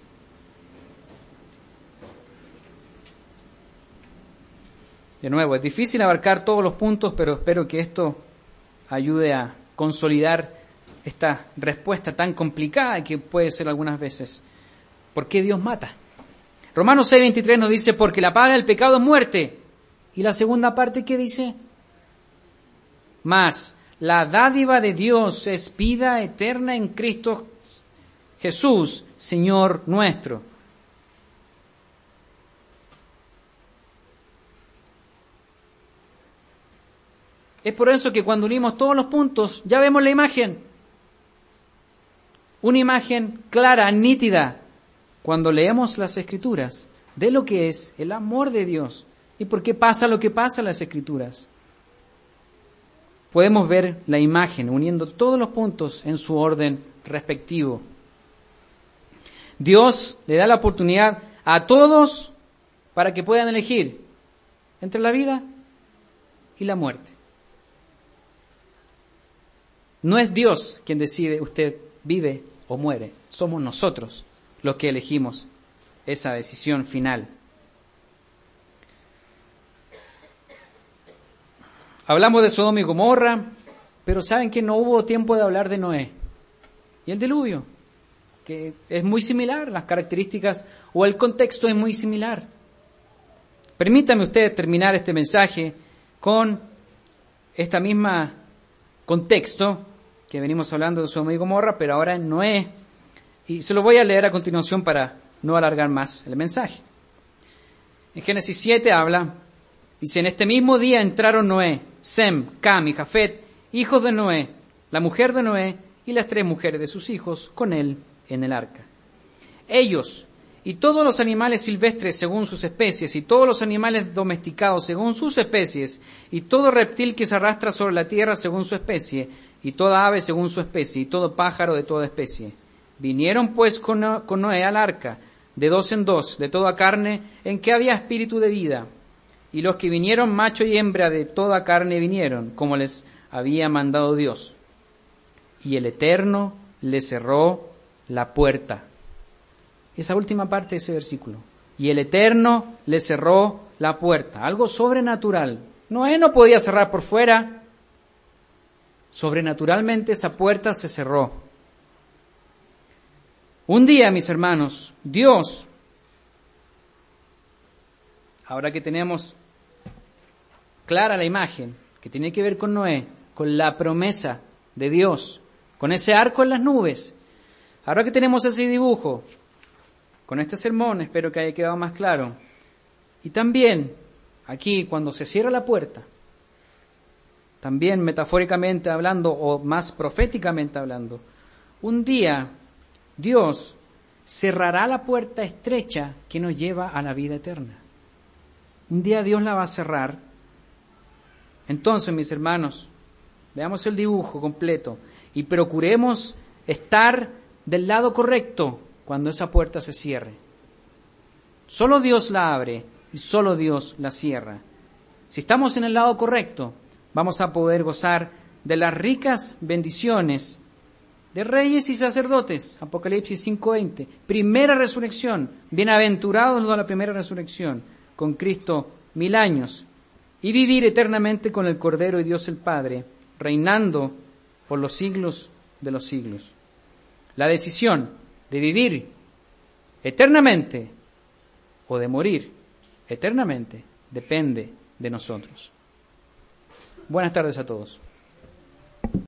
De nuevo, es difícil abarcar todos los puntos, pero espero que esto ayude a consolidar esta respuesta tan complicada que puede ser algunas veces. ¿Por qué Dios mata? Romanos 6:23 nos dice, porque la paga del pecado es muerte. Y la segunda parte, ¿qué dice? Mas la dádiva de Dios es vida eterna en Cristo Jesús, Señor nuestro. Es por eso que cuando unimos todos los puntos, ya vemos la imagen. Una imagen clara, nítida, cuando leemos las Escrituras, de lo que es el amor de Dios y por qué pasa lo que pasa en las Escrituras. Podemos ver la imagen uniendo todos los puntos en su orden respectivo. Dios le da la oportunidad a todos para que puedan elegir entre la vida y la muerte. No es Dios quien decide usted vive o muere, somos nosotros los que elegimos esa decisión final. Hablamos de Sodoma y Gomorra, pero saben que no hubo tiempo de hablar de Noé y el diluvio, que es muy similar, las características o el contexto es muy similar. Permítame usted terminar este mensaje con esta misma contexto que venimos hablando de Sodoma y Gomorra, pero ahora en Noé, y se lo voy a leer a continuación para no alargar más el mensaje. En Génesis 7 habla, dice, en este mismo día entraron Noé, Sem, Cam y Jafet, hijos de Noé, la mujer de Noé y las 3 mujeres de sus hijos con él en el arca. Ellos y todos los animales silvestres según sus especies, y todos los animales domesticados según sus especies, y todo reptil que se arrastra sobre la tierra según su especie, y toda ave según su especie, y todo pájaro de toda especie. Vinieron pues con Noé al arca, de 2 en 2, de toda carne, en que había espíritu de vida. Y los que vinieron, macho y hembra de toda carne vinieron, como les había mandado Dios. Y el Eterno les cerró la puerta. Esa última parte de ese versículo. Y el Eterno le cerró la puerta. Algo sobrenatural. Noé no podía cerrar por fuera. Sobrenaturalmente esa puerta se cerró. Un día, mis hermanos, Dios, ahora que tenemos clara la imagen que tiene que ver con Noé, con la promesa de Dios, con ese arco en las nubes, ahora que tenemos ese dibujo, con este sermón espero que haya quedado más claro. Y también, aquí, cuando se cierra la puerta, también metafóricamente hablando o más proféticamente hablando, un día Dios cerrará la puerta estrecha que nos lleva a la vida eterna. Un día Dios la va a cerrar. Entonces, mis hermanos, veamos el dibujo completo y procuremos estar del lado correcto cuando esa puerta se cierre. Solo Dios la abre y solo Dios la cierra. Si estamos en el lado correcto, vamos a poder gozar de las ricas bendiciones de reyes y sacerdotes. Apocalipsis 5:20. Primera resurrección. Bienaventurados los de la primera resurrección. Con Cristo 1000 años. Y vivir eternamente con el Cordero y Dios el Padre, reinando por los siglos de los siglos. La decisión de vivir eternamente o de morir eternamente depende de nosotros. Buenas tardes a todos.